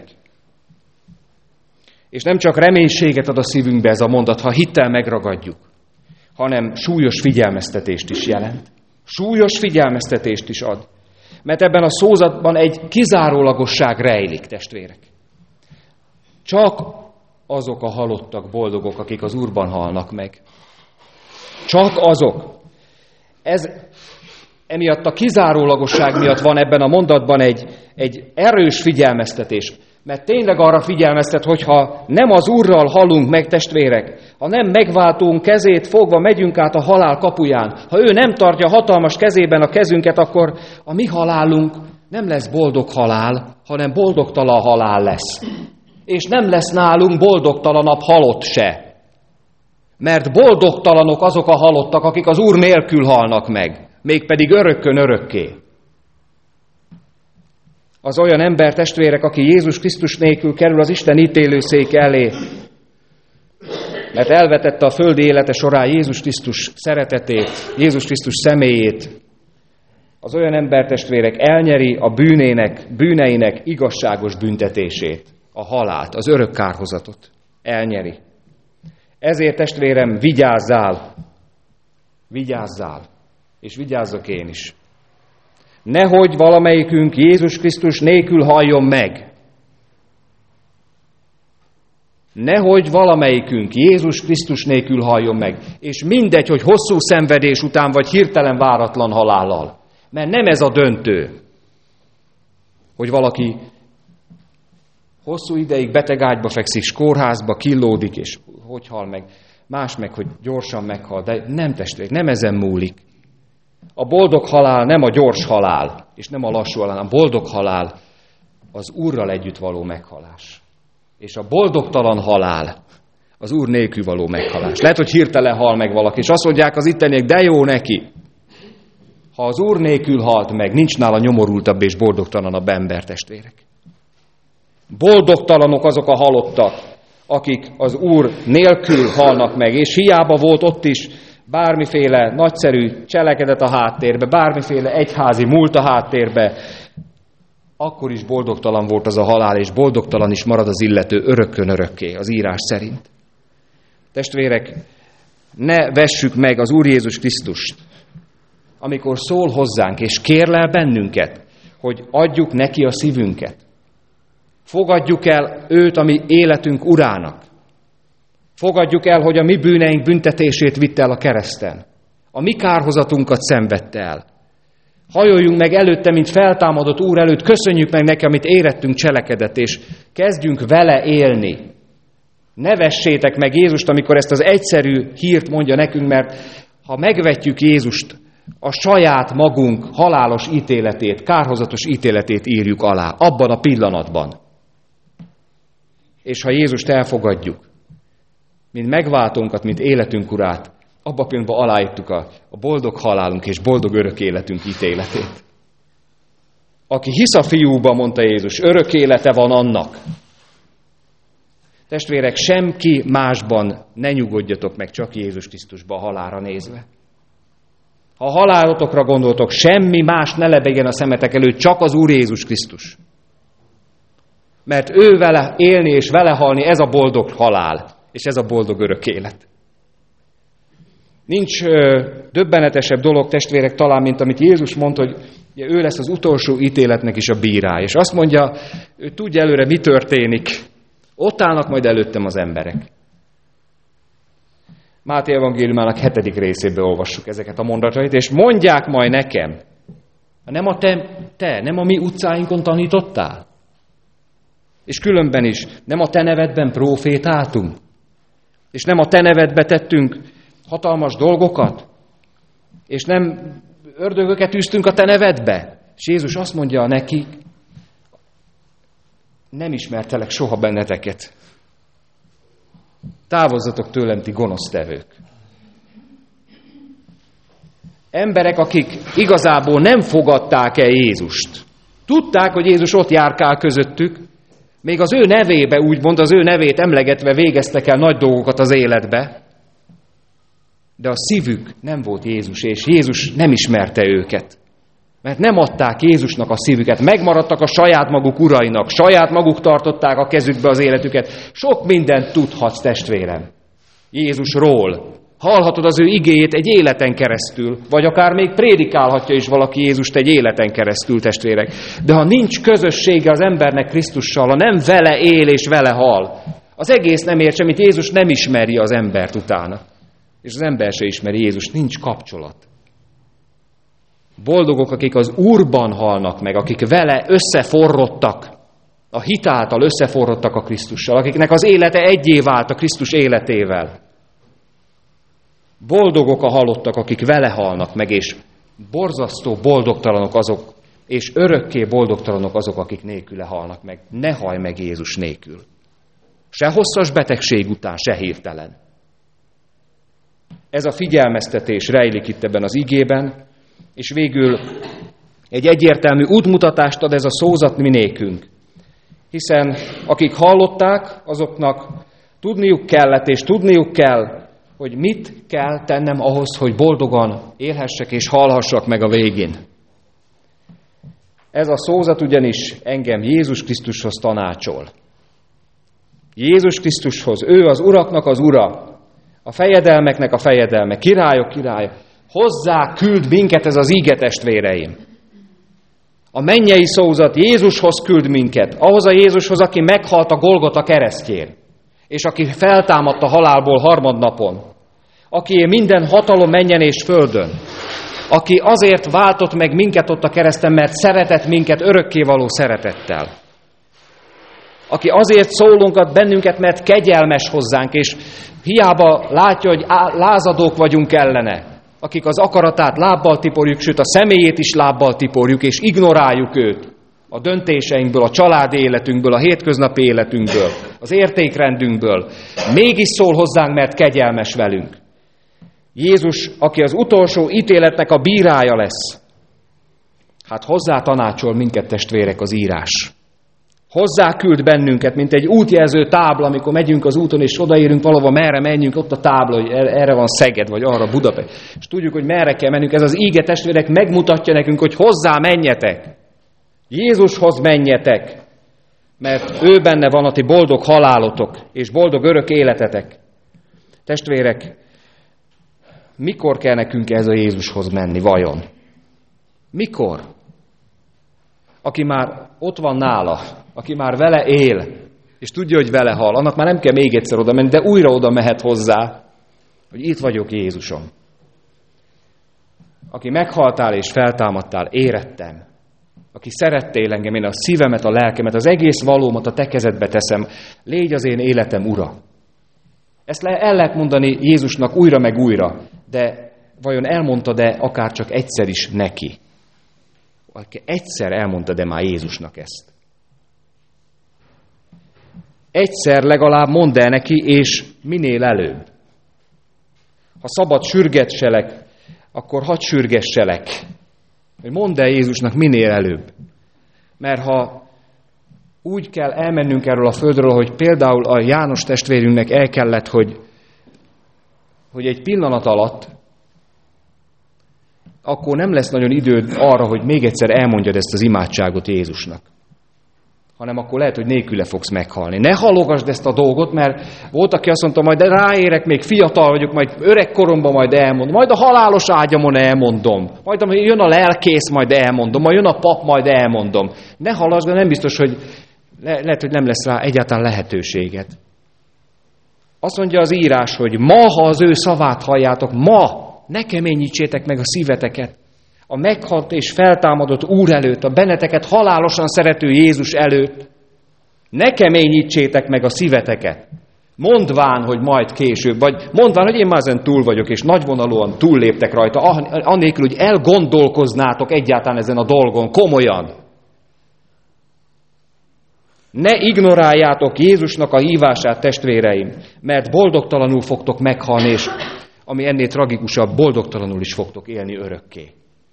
és nem csak reménységet ad a szívünkbe ez a mondat, ha hittel megragadjuk, hanem súlyos figyelmeztetést is jelent. Súlyos figyelmeztetést is ad. Mert ebben a szózatban egy kizárólagosság rejlik, testvérek. Csak azok a halottak boldogok, akik az Úrban halnak meg. Csak azok. Ez, emiatt a kizárólagosság miatt van ebben a mondatban egy, egy erős figyelmeztetés. Mert tényleg arra figyelmeztet, hogyha nem az Úrral halunk meg, testvérek, ha nem megváltunk kezét fogva megyünk át a halál kapuján, ha ő nem tartja hatalmas kezében a kezünket, akkor a mi halálunk nem lesz boldog halál, hanem boldogtalan halál lesz. És nem lesz nálunk boldogtalanabb halott se. Mert boldogtalanok azok a halottak, akik az Úr nélkül halnak meg, mégpedig örökkön örökké. Az olyan ember, testvérek, aki Jézus Krisztus nélkül kerül az Isten ítélőszék elé, mert elvetette a földi élete során Jézus Krisztus szeretetét, Jézus Krisztus személyét, az olyan ember, testvérek, elnyeri a bűnének, bűneinek igazságos büntetését, a halált, az örök kárhozatot. Elnyeri. Ezért, testvérem, vigyázzál, vigyázzál, és vigyázzak én is. Nehogy valamelyikünk Jézus Krisztus nélkül halljon meg. Nehogy valamelyikünk Jézus Krisztus nélkül halljon meg. És mindegy, hogy hosszú szenvedés után, vagy hirtelen váratlan halállal. Mert nem ez a döntő, hogy valaki hosszú ideig betegágyba fekszik, kórházba killódik, és hogy hal meg. Más meg, hogy gyorsan meghal. De nem, testvér, nem ezen múlik. A boldog halál nem a gyors halál, és nem a lassú halál, a boldog halál az Úrral együtt való meghalás. És a boldogtalan halál az Úr nélkül való meghalás. Lehet, hogy hirtelen hal meg valaki, és azt mondják az itteniek, de jó neki. Ha az Úr nélkül halt meg, nincs nála nyomorultabb és boldogtalanabb ember, testvérek. Boldogtalanok azok a halottak, akik az Úr nélkül halnak meg, és hiába volt ott is bármiféle nagyszerű cselekedet a háttérbe, bármiféle egyházi múlt a háttérbe, akkor is boldogtalan volt az a halál, és boldogtalan is marad az illető örökkön örökké, az írás szerint. Testvérek, ne vessük meg az Úr Jézus Krisztust, amikor szól hozzánk, és kérlel bennünket, hogy adjuk neki a szívünket. Fogadjuk el őt, ami életünk urának. Fogadjuk el, hogy a mi bűneink büntetését vitte el a kereszten. A mi kárhozatunkat szenvedte el. Hajoljunk meg előtte, mint feltámadott Úr előtt, köszönjük meg neki, amit érettünk cselekedett, és kezdjünk vele élni. Ne vessétek meg Jézust, amikor ezt az egyszerű hírt mondja nekünk, mert ha megvetjük Jézust, a saját magunk halálos ítéletét, kárhozatos ítéletét írjuk alá, abban a pillanatban. És ha Jézust elfogadjuk, mint megváltónkat, mint életünk urát, abban a pillanatban aláírtuk a, a boldog halálunk és boldog örök életünk ítéletét. Aki hisz a fiúba, mondta Jézus, örök élete van annak. Testvérek, semki másban ne nyugodjatok meg, csak Jézus Krisztusba a halálra nézve. Ha a halálotokra gondoltok, semmi más ne lebegjen a szemetek előtt, csak az Úr Jézus Krisztus. Mert ő vele élni és vele halni, ez a boldog halál, és ez a boldog örök élet. Nincs ö, döbbenetesebb dolog, testvérek, talán, mint amit Jézus mondta, hogy ugye, ő lesz az utolsó ítéletnek is a bírája. És azt mondja, ő tudja előre, mi történik. Ott állnak majd előttem az emberek. Máté evangéliumának hetedik részében olvassuk ezeket a mondatait, és mondják majd nekem, nem a te, te, nem a mi utcáinkon tanítottál? És különben is, nem a te nevedben prófétáltunk? És nem a te nevedbe tettünk hatalmas dolgokat? És nem ördögöket űztünk a te nevedbe? És Jézus azt mondja nekik, nem ismertelek soha benneteket. Távozzatok tőlem, ti gonosztevők. Emberek, akik igazából nem fogadták el Jézust. Tudták, hogy Jézus ott járkál közöttük, még az ő nevébe, úgymond az ő nevét emlegetve végeztek el nagy dolgokat az életbe, de a szívük nem volt Jézus, és Jézus nem ismerte őket. Mert nem adták Jézusnak a szívüket, megmaradtak a saját maguk urainak, saját maguk tartották a kezükbe az életüket. Sok mindent tudhatsz, testvérem, Jézusról. Hallhatod az ő igéjét egy életen keresztül, vagy akár még prédikálhatja is valaki Jézust egy életen keresztül, testvérek. De ha nincs közössége az embernek Krisztussal, ha nem vele él és vele hal, az egész nem ér semmit, Jézus nem ismeri az embert utána. És az ember se ismeri Jézust, nincs kapcsolat. Boldogok, akik az Úrban halnak meg, akik vele összeforrottak, a hit által összeforrottak a Krisztussal, akiknek az élete egyé vált a Krisztus életével. Boldogok a halottak, akik vele halnak meg, és borzasztó boldogtalanok azok, és örökké boldogtalanok azok, akik nélküle halnak meg. Ne halj meg Jézus nélkül. Se hosszas betegség után, se hirtelen. Ez a figyelmeztetés rejlik itt ebben az igében, és végül egy egyértelmű útmutatást ad ez a szózat mi nékünk. Hiszen akik hallották, azoknak tudniuk kellett, és tudniuk kell, hogy mit kell tennem ahhoz, hogy boldogan élhessek és hallhassak meg a végén. Ez a szózat ugyanis engem Jézus Krisztushoz tanácsol. Jézus Krisztushoz, ő az uraknak az ura, a fejedelmeknek a fejedelme, királyok királya. Hozzá küld minket ez az íge, testvéreim. A mennyei szózat Jézushoz küld minket, ahhoz a Jézushoz, aki meghalt a Golgota keresztjén, és aki feltámadt a halálból harmadnapon, aki minden hatalom mennyen és földön, aki azért váltott meg minket ott a kereszten, mert szeretett minket örökkévaló szeretettel, aki azért szólunkat bennünket, mert kegyelmes hozzánk, és hiába látja, hogy lázadók vagyunk ellene, akik az akaratát lábbal tiporjuk, sőt a személyét is lábbal tiporjuk, és ignoráljuk őt a döntéseinkből, a családi életünkből, a hétköznapi életünkből. az értékrendünkből, mégis szól hozzánk, mert kegyelmes velünk. Jézus, aki az utolsó ítéletnek a bírája lesz, hát hozzá tanácsol minket, testvérek, az írás. Hozzá küld bennünket, mint egy útjelző tábla, amikor megyünk az úton, és odaérünk valahova, merre menjünk, ott a tábla, hogy erre van Szeged, vagy arra Budapest. És tudjuk, hogy merre kell mennünk. Ez az íge, testvérek, megmutatja nekünk, hogy hozzá menjetek. Jézushoz menjetek, mert ő benne van a ti boldog halálotok, és boldog örök életetek. Testvérek, mikor kell nekünk ez a Jézushoz menni, vajon? Mikor? Aki már ott van nála, aki már vele él, és tudja, hogy vele hal, annak már nem kell még egyszer oda menni, de újra oda mehet hozzá, hogy itt vagyok, Jézusom. Aki meghaltál és feltámadtál, érettem. Aki szerettél engem, én a szívemet, a lelkemet, az egész valómat a te kezedbe teszem, légy az én életem ura. Ezt le, el lehet mondani Jézusnak újra meg újra, de vajon elmondta-e akár csak egyszer is neki? Egyszer elmondta-e már Jézusnak ezt? Egyszer legalább mondd el neki, és minél előbb. Ha szabad sürgesselek, akkor hadd sürgesselek. Mondd el Jézusnak minél előbb. Mert ha úgy kell elmennünk erről a földről, hogy például a János testvérünknek el kellett, hogy, hogy egy pillanat alatt, akkor nem lesz nagyon időd arra, hogy még egyszer elmondjad ezt az imádságot Jézusnak. Hanem akkor lehet, hogy nélküle fogsz meghalni. Ne halogasd ezt a dolgot, mert volt, aki azt mondta, majd ráérek, még fiatal vagyok, majd öreg koromban majd elmondom, majd a halálos ágyamon elmondom, majd amikor jön a lelkész, majd elmondom, majd jön a pap, majd elmondom. Ne halasd, de nem biztos, hogy le, lehet, hogy nem lesz rá egyáltalán lehetőséged. Azt mondja az írás, hogy ma, ha az ő szavát halljátok, ma ne keményítsétek meg a szíveteket. A meghalt és feltámadott Úr előtt, a benneteket halálosan szerető Jézus előtt. Ne keményítsétek meg a szíveteket. Mondván, hogy majd később, vagy mondván, hogy én már ezen túl vagyok, és nagyvonalúan túlléptek rajta, annélkül, hogy elgondolkoznátok egyáltalán ezen a dolgon, komolyan. Ne ignoráljátok Jézusnak a hívását, testvéreim, mert boldogtalanul fogtok meghalni, és ami ennél tragikusabb, boldogtalanul is fogtok élni örökké.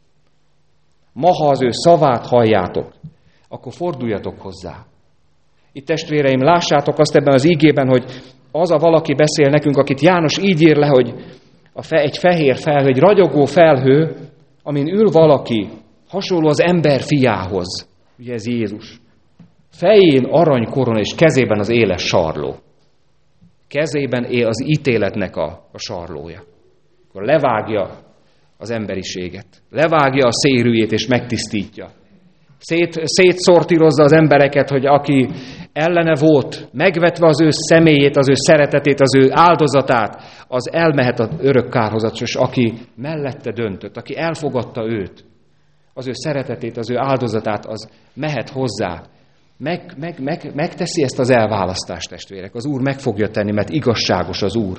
Ma, ha az ő szavát halljátok, akkor forduljatok hozzá. Itt, testvéreim, lássátok azt ebben az ígében, hogy az a valaki beszél nekünk, akit János így ír le, hogy a fe, egy fehér felhő, egy ragyogó felhő, amin ül valaki, hasonló az ember fiához. Ugye ez Jézus. Fején aranykorona és kezében az éles sarló. Kezében él az ítéletnek a, a sarlója. Akkor levágja az emberiséget. Levágja a szérűjét és megtisztítja. Szét, szétszortírozza az embereket, hogy aki ellene volt, megvetve az ő személyét, az ő szeretetét, az ő áldozatát, az elmehet az örök kárhozat, és aki mellette döntött, aki elfogadta őt, az ő szeretetét, az ő áldozatát, az mehet hozzá. Meg, meg, meg, megteszi ezt az elválasztást, testvérek. Az Úr meg fogja tenni, mert igazságos az Úr.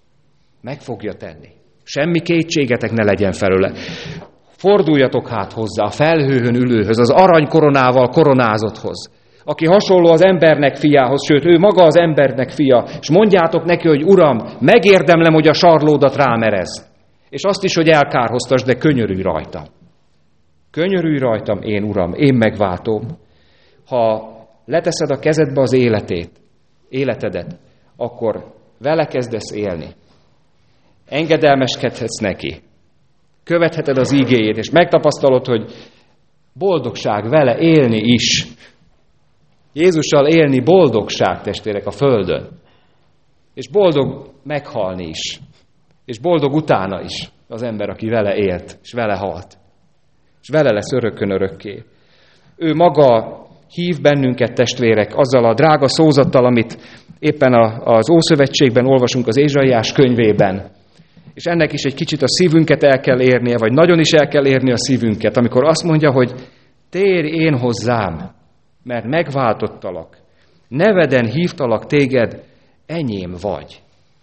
Meg fogja tenni. Semmi kétségetek ne legyen felőle. Forduljatok hát hozzá a felhőhön ülőhöz, az aranykoronával koronázotthoz, aki hasonló az embernek fiához, sőt, ő maga az embernek fia, és mondjátok neki, hogy Uram, megérdemlem, hogy a sarlódat rám erezd, és azt is, hogy elkárhoztasd, de könyörülj rajtam. Könyörülj rajtam, én Uram, én megváltom. Ha leteszed a kezedbe az életét, életedet, akkor vele kezdesz élni. Engedelmeskedhetsz neki. Követheted az ígéjét, és megtapasztalod, hogy boldogság vele élni is. Jézussal élni boldogság, testvérek, a földön. És boldog meghalni is. És boldog utána is az ember, aki vele élt, és vele halt. És vele lesz örökön örökké. Ő maga hív bennünket, testvérek, azzal a drága szózattal, amit éppen az Ószövetségben olvasunk az Ézsaiás könyvében. És ennek is egy kicsit a szívünket el kell érnie, vagy nagyon is el kell érni a szívünket, amikor azt mondja, hogy térj én hozzám, mert megváltottalak, neveden hívtalak téged, enyém vagy.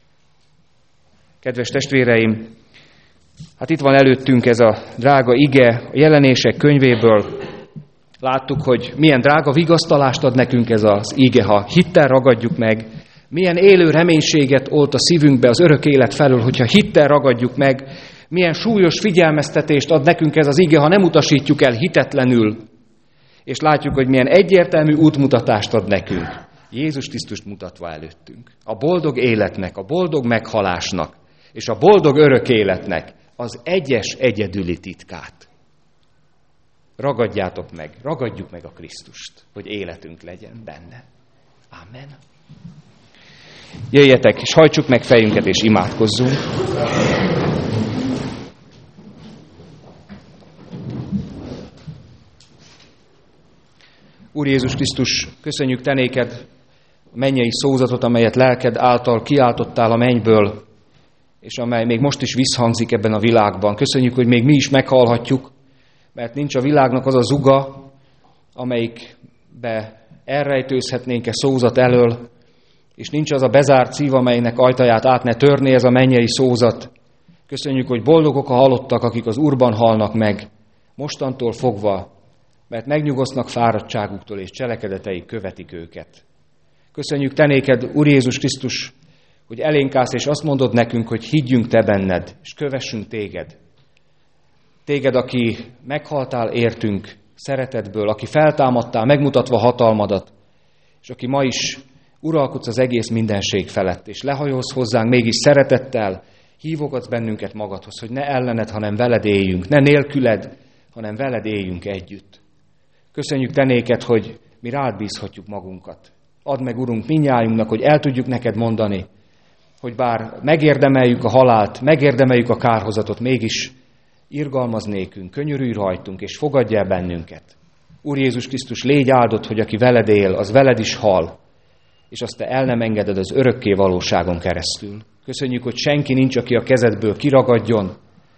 Kedves testvéreim, hát itt van előttünk ez a drága ige a Jelenések könyvéből, Láttuk, hogy milyen drága vigasztalást ad nekünk ez az íge, ha hittel ragadjuk meg. Milyen élő reménységet olt a szívünkbe az örök élet felől, hogyha hittel ragadjuk meg. Milyen súlyos figyelmeztetést ad nekünk ez az íge, ha nem utasítjuk el hitetlenül. És látjuk, hogy milyen egyértelmű útmutatást ad nekünk. Jézus Krisztust mutatva előttünk. A boldog életnek, a boldog meghalásnak és a boldog örök életnek az egyes egyedüli titkát. Ragadjátok meg, ragadjuk meg a Krisztust, hogy életünk legyen benne. Amen. Jöjjetek, és hajtsuk meg fejünket, és imádkozzunk. Úr Jézus Krisztus, köszönjük Te néked a mennyei szózatot, amelyet lelked által kiáltottál a mennyből, és amely még most is visszhangzik ebben a világban. Köszönjük, hogy még mi is meghallhatjuk, mert nincs a világnak az a zuga, amelyikbe elrejtőzhetnénk-e szózat elől, és nincs az a bezárt szív, amelynek ajtaját át ne törné ez a mennyei szózat. Köszönjük, hogy boldogok a halottak, akik az Úrban halnak meg, mostantól fogva, mert megnyugosznak fáradtságuktól, és cselekedeteik követik őket. Köszönjük Te néked, Úr Jézus Krisztus, hogy elénk állsz, és azt mondod nekünk, hogy higgyünk Te benned, és kövessünk Téged. Téged, aki meghaltál értünk szeretetből, aki feltámadtál, megmutatva hatalmadat, és aki ma is uralkodsz az egész mindenség felett, és lehajolsz hozzánk mégis szeretettel, hívogatsz bennünket magadhoz, hogy ne ellened, hanem veled éljünk, ne nélküled, hanem veled éljünk együtt. Köszönjük Te néked, hogy mi rád bízhatjuk magunkat. Add meg, Urunk, mindnyájunknak, hogy el tudjuk neked mondani, hogy bár megérdemeljük a halált, megérdemeljük a kárhozatot, mégis irgalmaz nékünk, könyörülj rajtunk, és fogadj el bennünket. Úr Jézus Krisztus, légy áldott, hogy aki veled él, az veled is hal, és azt Te el nem engeded az örökké valóságon keresztül. Köszönjük, hogy senki nincs, aki a kezedből kiragadjon,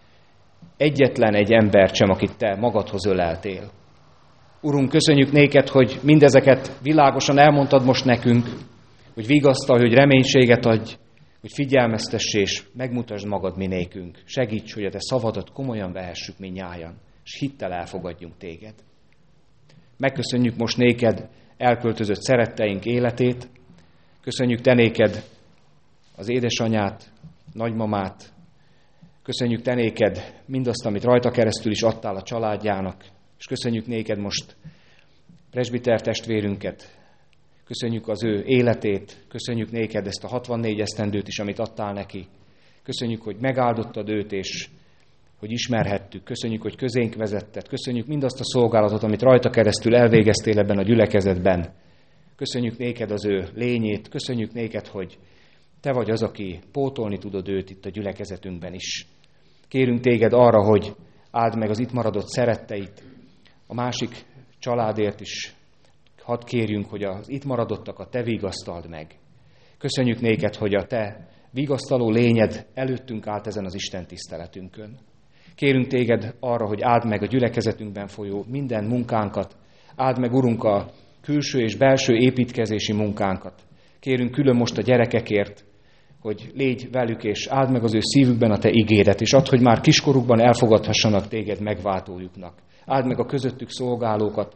egyetlen egy embert sem, akit Te magadhoz öleltél. Urunk, köszönjük néked, hogy mindezeket világosan elmondtad most nekünk, hogy vigasztalj, hogy reménységet adj, hogy figyelmeztess és megmutasd magad mi nékünk. Segíts, hogy a Te szavadat komolyan vehessük mindnyájan, és hittel elfogadjunk Téged. Megköszönjük most néked elköltözött szeretteink életét, köszönjük Te néked az édesanyát, nagymamát, köszönjük Te néked mindazt, amit rajta keresztül is adtál a családjának, és köszönjük néked most presbiter testvérünket, köszönjük az ő életét, köszönjük néked ezt a hatvannégy esztendőt is, amit adtál neki. Köszönjük, hogy megáldottad őt, és hogy ismerhettük. Köszönjük, hogy közénk vezetted. Köszönjük mindazt a szolgálatot, amit rajta keresztül elvégeztél ebben a gyülekezetben. Köszönjük néked az ő lényét. Köszönjük néked, hogy Te vagy az, aki pótolni tudod őt itt a gyülekezetünkben is. Kérünk téged arra, hogy áld meg az itt maradott szeretteit, a másik családért is. Hadd kérjünk, hogy az itt maradottakat Te vigasztald meg. Köszönjük néked, hogy a Te vigasztaló lényed előttünk állt ezen az Isten tiszteletünkön. Kérünk téged arra, hogy áld meg a gyülekezetünkben folyó minden munkánkat, áld meg, Urunk, a külső és belső építkezési munkánkat. Kérünk külön most a gyerekekért, hogy légy velük, és áld meg az ő szívükben a Te igédet, és add, hogy már kiskorukban elfogadhassanak téged megváltójuknak. Áld meg a közöttük szolgálókat,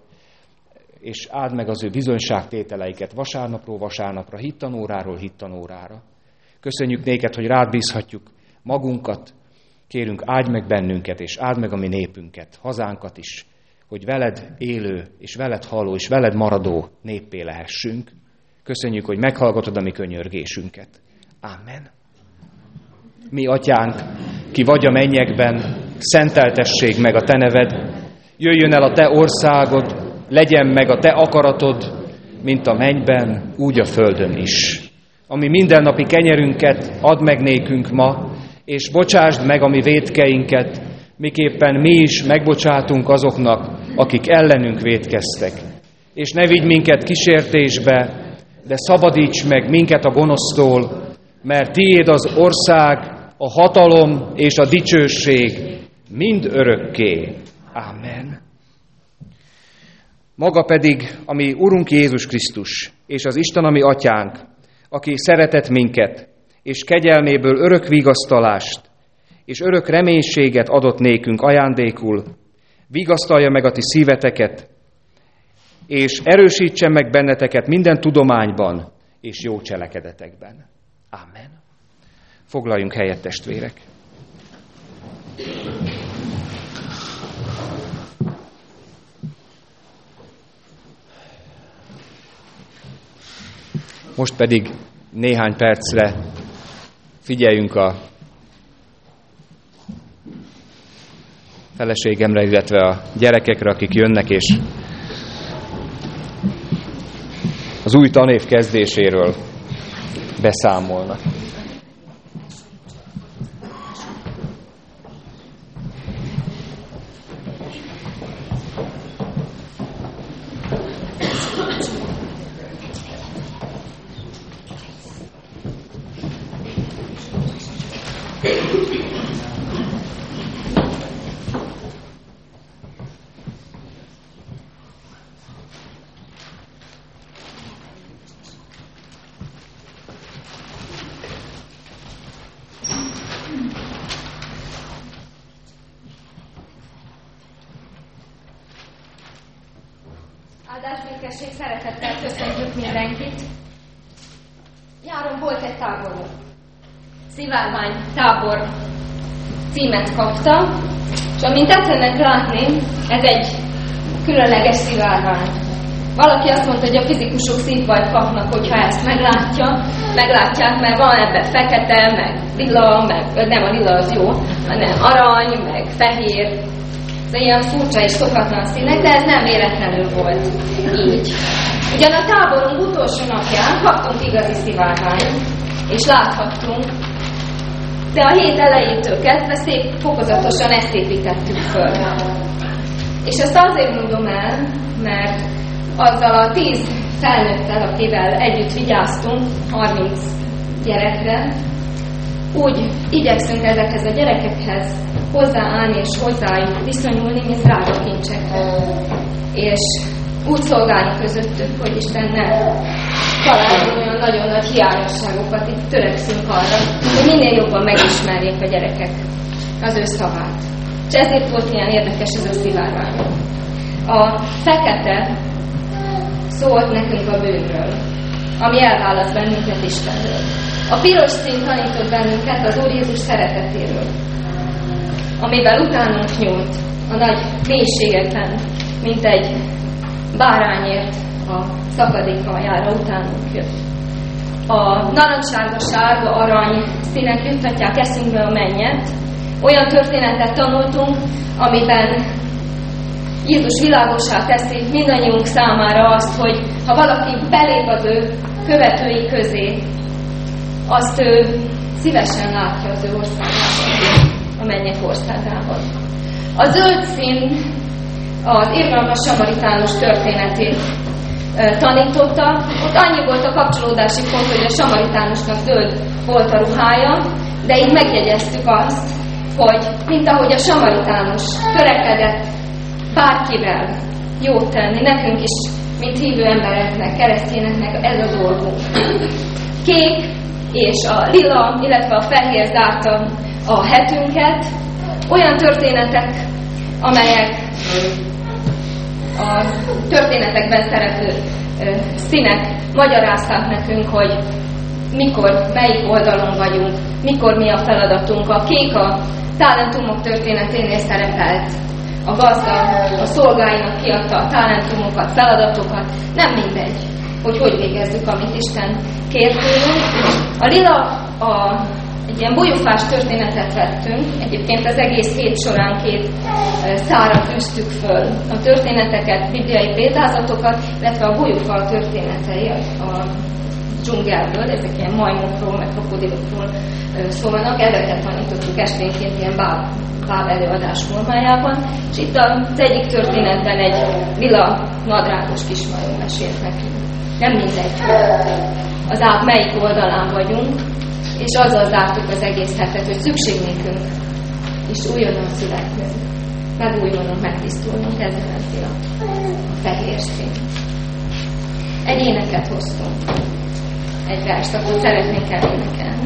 és áld meg az ő bizonyságtételeiket vasárnapról vasárnapra, hittanóráról hittanórára. Köszönjük néked, hogy rád bízhatjuk magunkat, kérünk, áldj meg bennünket, és áld meg a mi népünket, hazánkat is, hogy veled élő, és veled haló, és veled maradó néppé lehessünk. Köszönjük, hogy meghallgatod a mi könyörgésünket. Amen. Mi atyánk, ki vagy a mennyekben, szenteltessék meg a Te neved, jöjjön el a Te országod, legyen meg a Te akaratod, mint a mennyben, úgy a földön is. Ami mindennapi kenyerünket add meg nékünk ma, és bocsásd meg a mi vétkeinket, miképpen mi is megbocsátunk azoknak, akik ellenünk vétkeztek. És ne vigy minket kísértésbe, de szabadíts meg minket a gonosztól, mert tiéd az ország, a hatalom és a dicsőség mind örökké. Amen. Maga pedig, ami Urunk Jézus Krisztus, és az Isten, ami Atyánk, aki szeretett minket, és kegyelméből örök vigasztalást, és örök reménységet adott nékünk ajándékul, vigasztalja meg a ti szíveteket, és erősítsen meg benneteket minden tudományban és jó cselekedetekben. Amen. Foglaljunk helyet, testvérek! Most pedig néhány percre figyeljünk a feleségemre, illetve a gyerekekre, akik jönnek, és az új tanév kezdéséről beszámolnak. Áldásbékesség, szeretettel köszöntjük mindenkit. Nyáron volt egy táborunk. Szivárvány tábor címet kapta, és amint tetszenek látni, ez egy különleges szivárvány. Valaki azt mondta, hogy a fizikusok szívbajt kapnak, hogyha ezt meglátja. Meglátják, mert van ebben fekete, meg lila, meg nem a lila az jó, hanem arany, meg fehér. Ez ilyen furcsa és szokatlan színek, de ez nem véletlenül volt így. Ugyan a táborunk utolsó napján kaptunk igazi szivárványt, és láthattunk, de a hét elejétől kezdve szép fokozatosan ezt építettük föl. És ezt azért mondom el, mert azzal a tíz felnőttel, akivel együtt vigyáztunk, harminc gyerekre, úgy igyekszünk ezekhez a gyerekekhez hozzáállni és hozzájuk viszonyulni, mint drága kincsekre. És úgy szolgálni közöttük, hogy Isten ne találjon olyan nagyon nagy hiányosságokat. Itt törekszünk arra, hogy minél jobban megismerjék a gyerekek az ő szavát. És ezért volt ilyen érdekes ez a szivárvány. A fekete szólt nekünk a bűnről, ami elválaszt bennünket Istenről. A piros szín tanított bennünket az Úr Jézus szeretetéről, amivel utánunk nyúlt a nagy mélységekben, mint egy bárányért a szakadék aljára utánunk jött. A narancssárga, sárga, arany színek juttatják eszünkbe a mennyet. Olyan történetet tanultunk, amiben Jézus világossá teszi mindannyiunk számára azt, hogy ha valaki belép az ő követői közé, azt ő szívesen látja az ő országában, a mennyek országában. A zöld szín az irgalmas samaritánus történetét e, tanította. Ott annyi volt a kapcsolódási pont, hogy a samaritánusnak zöld volt a ruhája, de így megjegyeztük azt, hogy mint ahogy a samaritánus törekedett bárkivel jót tenni, nekünk is, mint hívő embereknek, keresztényeknek ez a dolgunk. Kék és a lila, illetve a fehér zárta a hetünket. Olyan történetek, amelyek a történetekben szereplő színek magyarázták nekünk, hogy mikor, melyik oldalon vagyunk, mikor mi a feladatunk. A kék a talentumok történeténél szerepelt. A gazda a szolgáinak kiadta a talentumokat, feladatokat, nem mindegy, hogy hogy végezzük, amit Isten kért tőlünk. A lila a, egy ilyen bolyófás történetet vettünk, egyébként az egész hét során két szára tűztük föl a történeteket, bibliai példázatokat, illetve a bolyófa történetei a dzsungelből, ezek ilyen majmokról, meg krokodilokról szólnak, ezeket tanítottuk esténként ilyen báb, báb előadás formájában, és itt az egyik történetben egy lila nadrágos kismajom mesélt nekünk. Nem mindegy, az ág melyik oldalán vagyunk, és azzal zártuk az egész hetet, hogy szükség nékünk, és újonnan születnünk, megújulnunk, megtisztulnunk, ez jelenti a fehér szín. Egy éneket hoztunk, egy verst, akkor szeretnék elénekelni.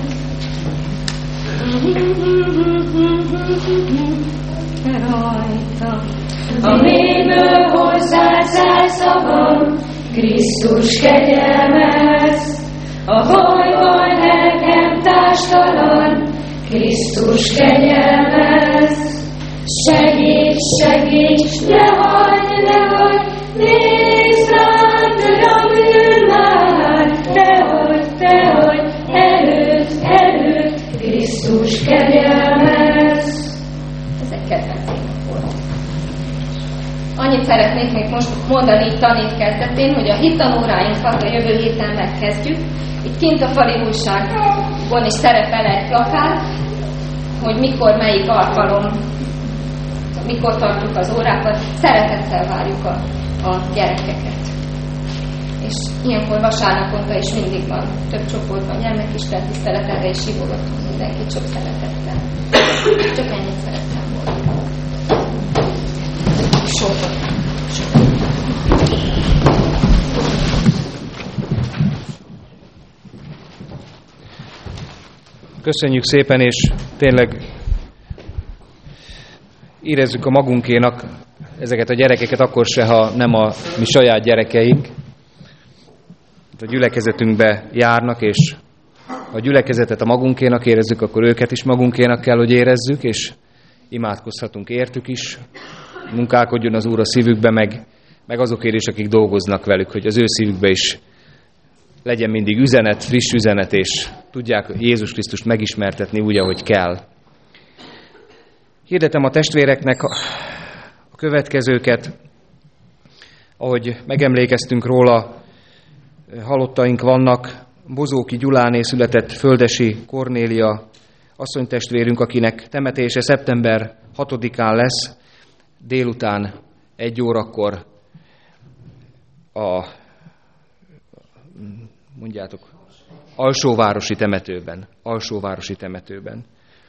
Rajta A mélyből hozzád száll szavam, Krisztus kegyelmez. A bajban lelkem társtalan, Krisztus kegyelmez. Segíts, segíts, ne hagyd, ne hagyd, nézd rám, Uram, már, tehogy, tehogy, előtt, előtt, Krisztus kegyelmez. Ez egy kedvenc ének volt. Annyit szeretnék még most mondani itt tanít kezdetén, hogy a hittanóráinkat a jövő héten megkezdjük. Itt kint a fali újságon is szerepel egy plakát, hogy mikor, melyik alkalom, mikor tartjuk az órákat. Szeretettel várjuk a, a gyerekeket. És ilyenkor vasárnaponta is mindig van több csoportban gyermekisten tisztelet, erre is hívogatunk mindenkit sok szeretettel. Csak ennyit szerettem volna. Sorban. Köszönjük szépen, és tényleg érezzük a magunkénak ezeket a gyerekeket, akkor se, ha nem a mi saját gyerekeink. A gyülekezetünkbe járnak, és ha a gyülekezetet a magunkénak érezzük, akkor őket is magunkénak kell, hogy érezzük, és imádkozhatunk értük is. Munkálkodjon az Úr a szívükbe, meg, meg azokért is, akik dolgoznak velük, hogy az ő szívükbe is legyen mindig üzenet, friss üzenet, és tudják Jézus Krisztust megismertetni úgy, ahogy kell. Hirdetem a testvéreknek a következőket, ahogy megemlékeztünk róla, halottaink vannak. Bozóki Gyuláné született Földesi Kornélia asszonytestvérünk, akinek temetése szeptember hatodikán lesz, délután egy órakor a, mondjátok, Alsóvárosi temetőben. Alsóvárosi temetőben.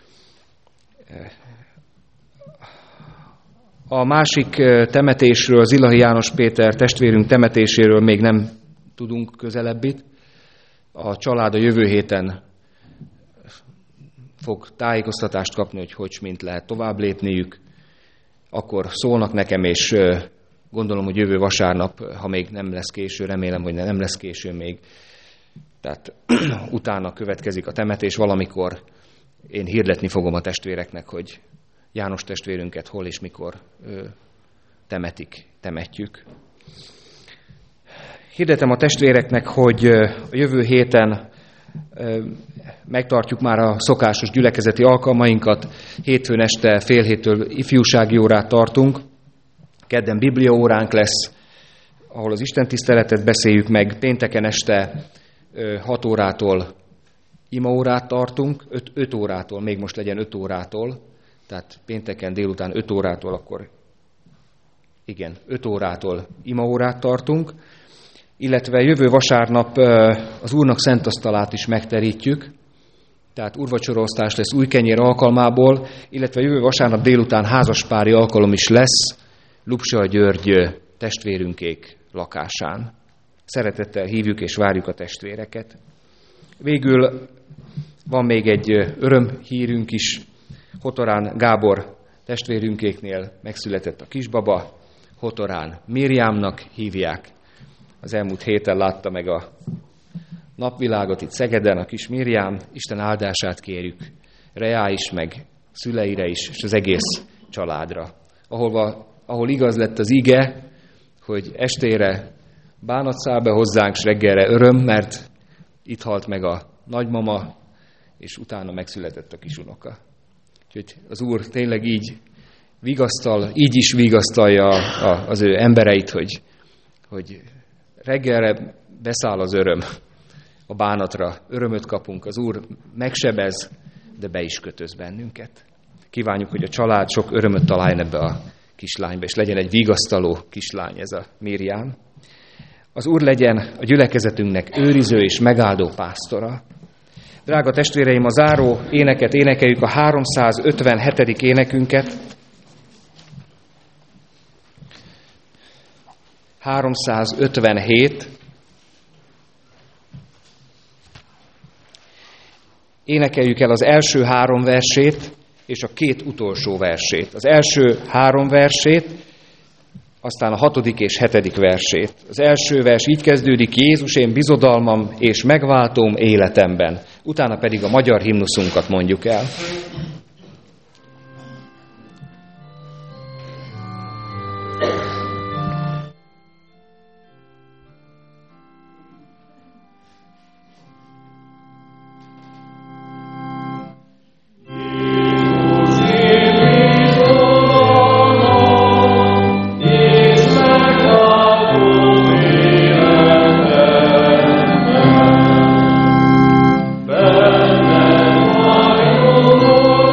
A másik temetésről, Zilahi János Péter testvérünk temetéséről még nem tudunk közelebbit. A család a jövő héten fog tájékoztatást kapni, hogy hogy mint lehet tovább lépniük. Akkor szólnak nekem, és gondolom, hogy jövő vasárnap, ha még nem lesz késő, remélem, hogy nem lesz késő még. Tehát utána következik a temetés, valamikor én hirdetni fogom a testvéreknek, hogy János testvérünket hol és mikor temetik, temetjük. Hirdetem a testvéreknek, hogy a jövő héten megtartjuk már a szokásos gyülekezeti alkalmainkat. Hétfőn este fél héttől ifjúsági órát tartunk. Kedden bibliaóránk lesz, ahol az istentiszteletet beszéljük meg. Pénteken este hat órától imaórát tartunk, öt órától, még most legyen öt órától. Tehát pénteken délután öt órától, akkor igen, öt órától imaórát tartunk. Illetve jövő vasárnap az Úrnak szentasztalát is megterítjük, tehát úrvacsoraosztás lesz új kenyér alkalmából, illetve jövő vasárnap délután házaspári alkalom is lesz Lupsa György testvérünkék lakásán. Szeretettel hívjuk és várjuk a testvéreket. Végül van még egy örömhírünk is. Hotorán Gábor testvérünkéknél megszületett a kisbaba, Hotorán Mirjámnak hívják. Az elmúlt héten látta meg a napvilágot itt Szegeden, a kis Mirjám. Isten áldását kérjük reá is, meg szüleire is, és az egész családra. Ahol, ahol igaz lett az ige, hogy estére bánat száll be hozzánk, s reggelre öröm, mert itt halt meg a nagymama, és utána megszületett a kisunoka. Úgyhogy az Úr tényleg így vigasztal, így is vigasztalja az ő embereit, hogy, hogy reggelre beszáll az öröm, a bánatra örömöt kapunk, az Úr megsebez, de be is kötöz bennünket. Kívánjuk, hogy a család sok örömöt találjon ebbe a kislányba, és legyen egy vigasztaló kislány ez a Mirjám. Az Úr legyen a gyülekezetünknek őriző és megáldó pásztora. Drága testvéreim, a záró éneket énekeljük, a háromszázötvenhetedik énekünket. háromszázötvenhét. Énekeljük el az első három versét és a két utolsó versét. Az első három versét aztán a hatodik és hetedik versét. Az első vers így kezdődik: Jézus, én bizodalmam és megváltóm életemben. Utána pedig a magyar himnuszunkat mondjuk el. Oh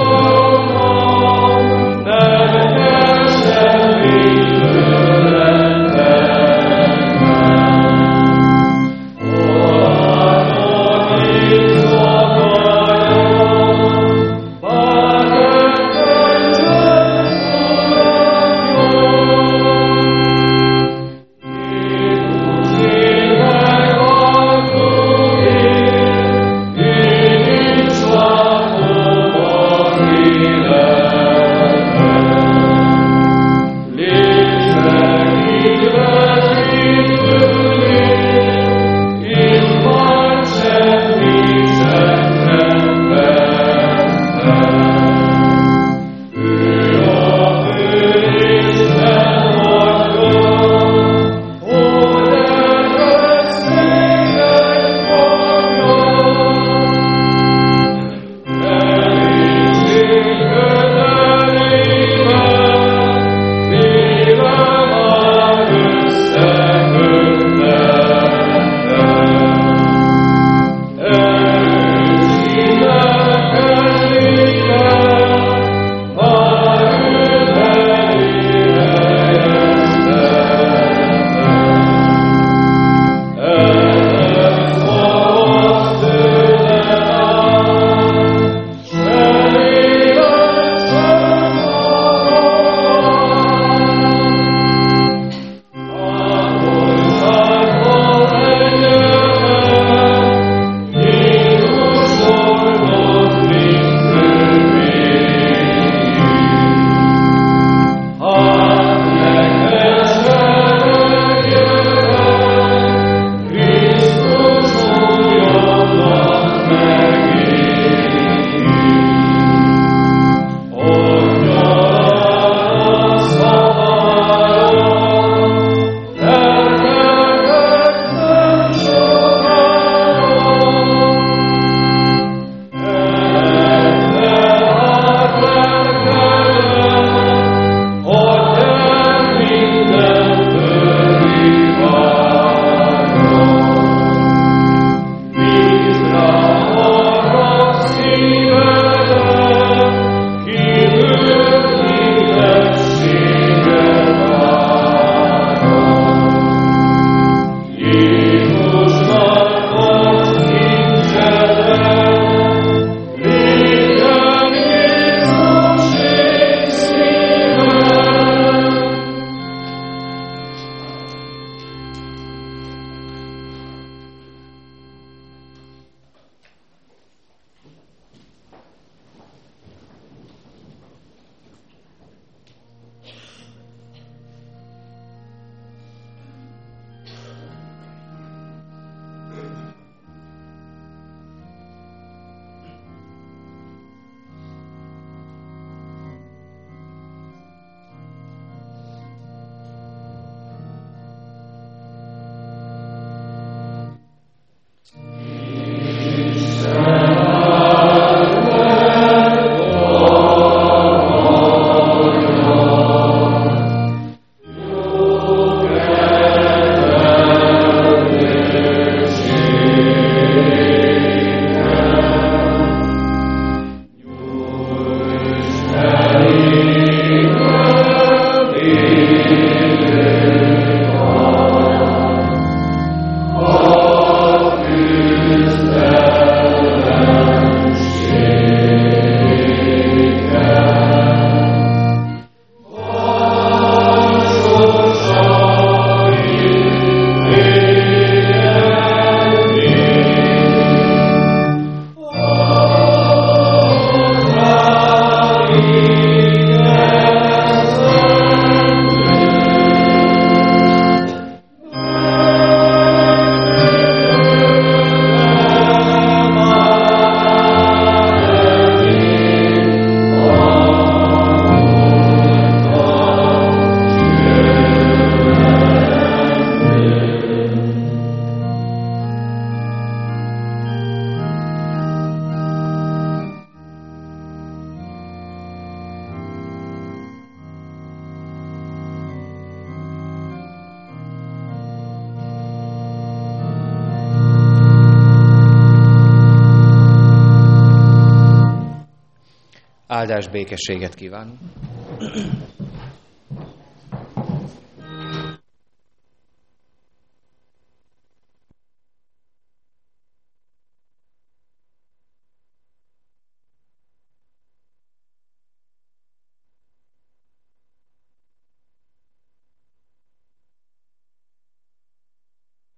áldás, békességet kívánunk.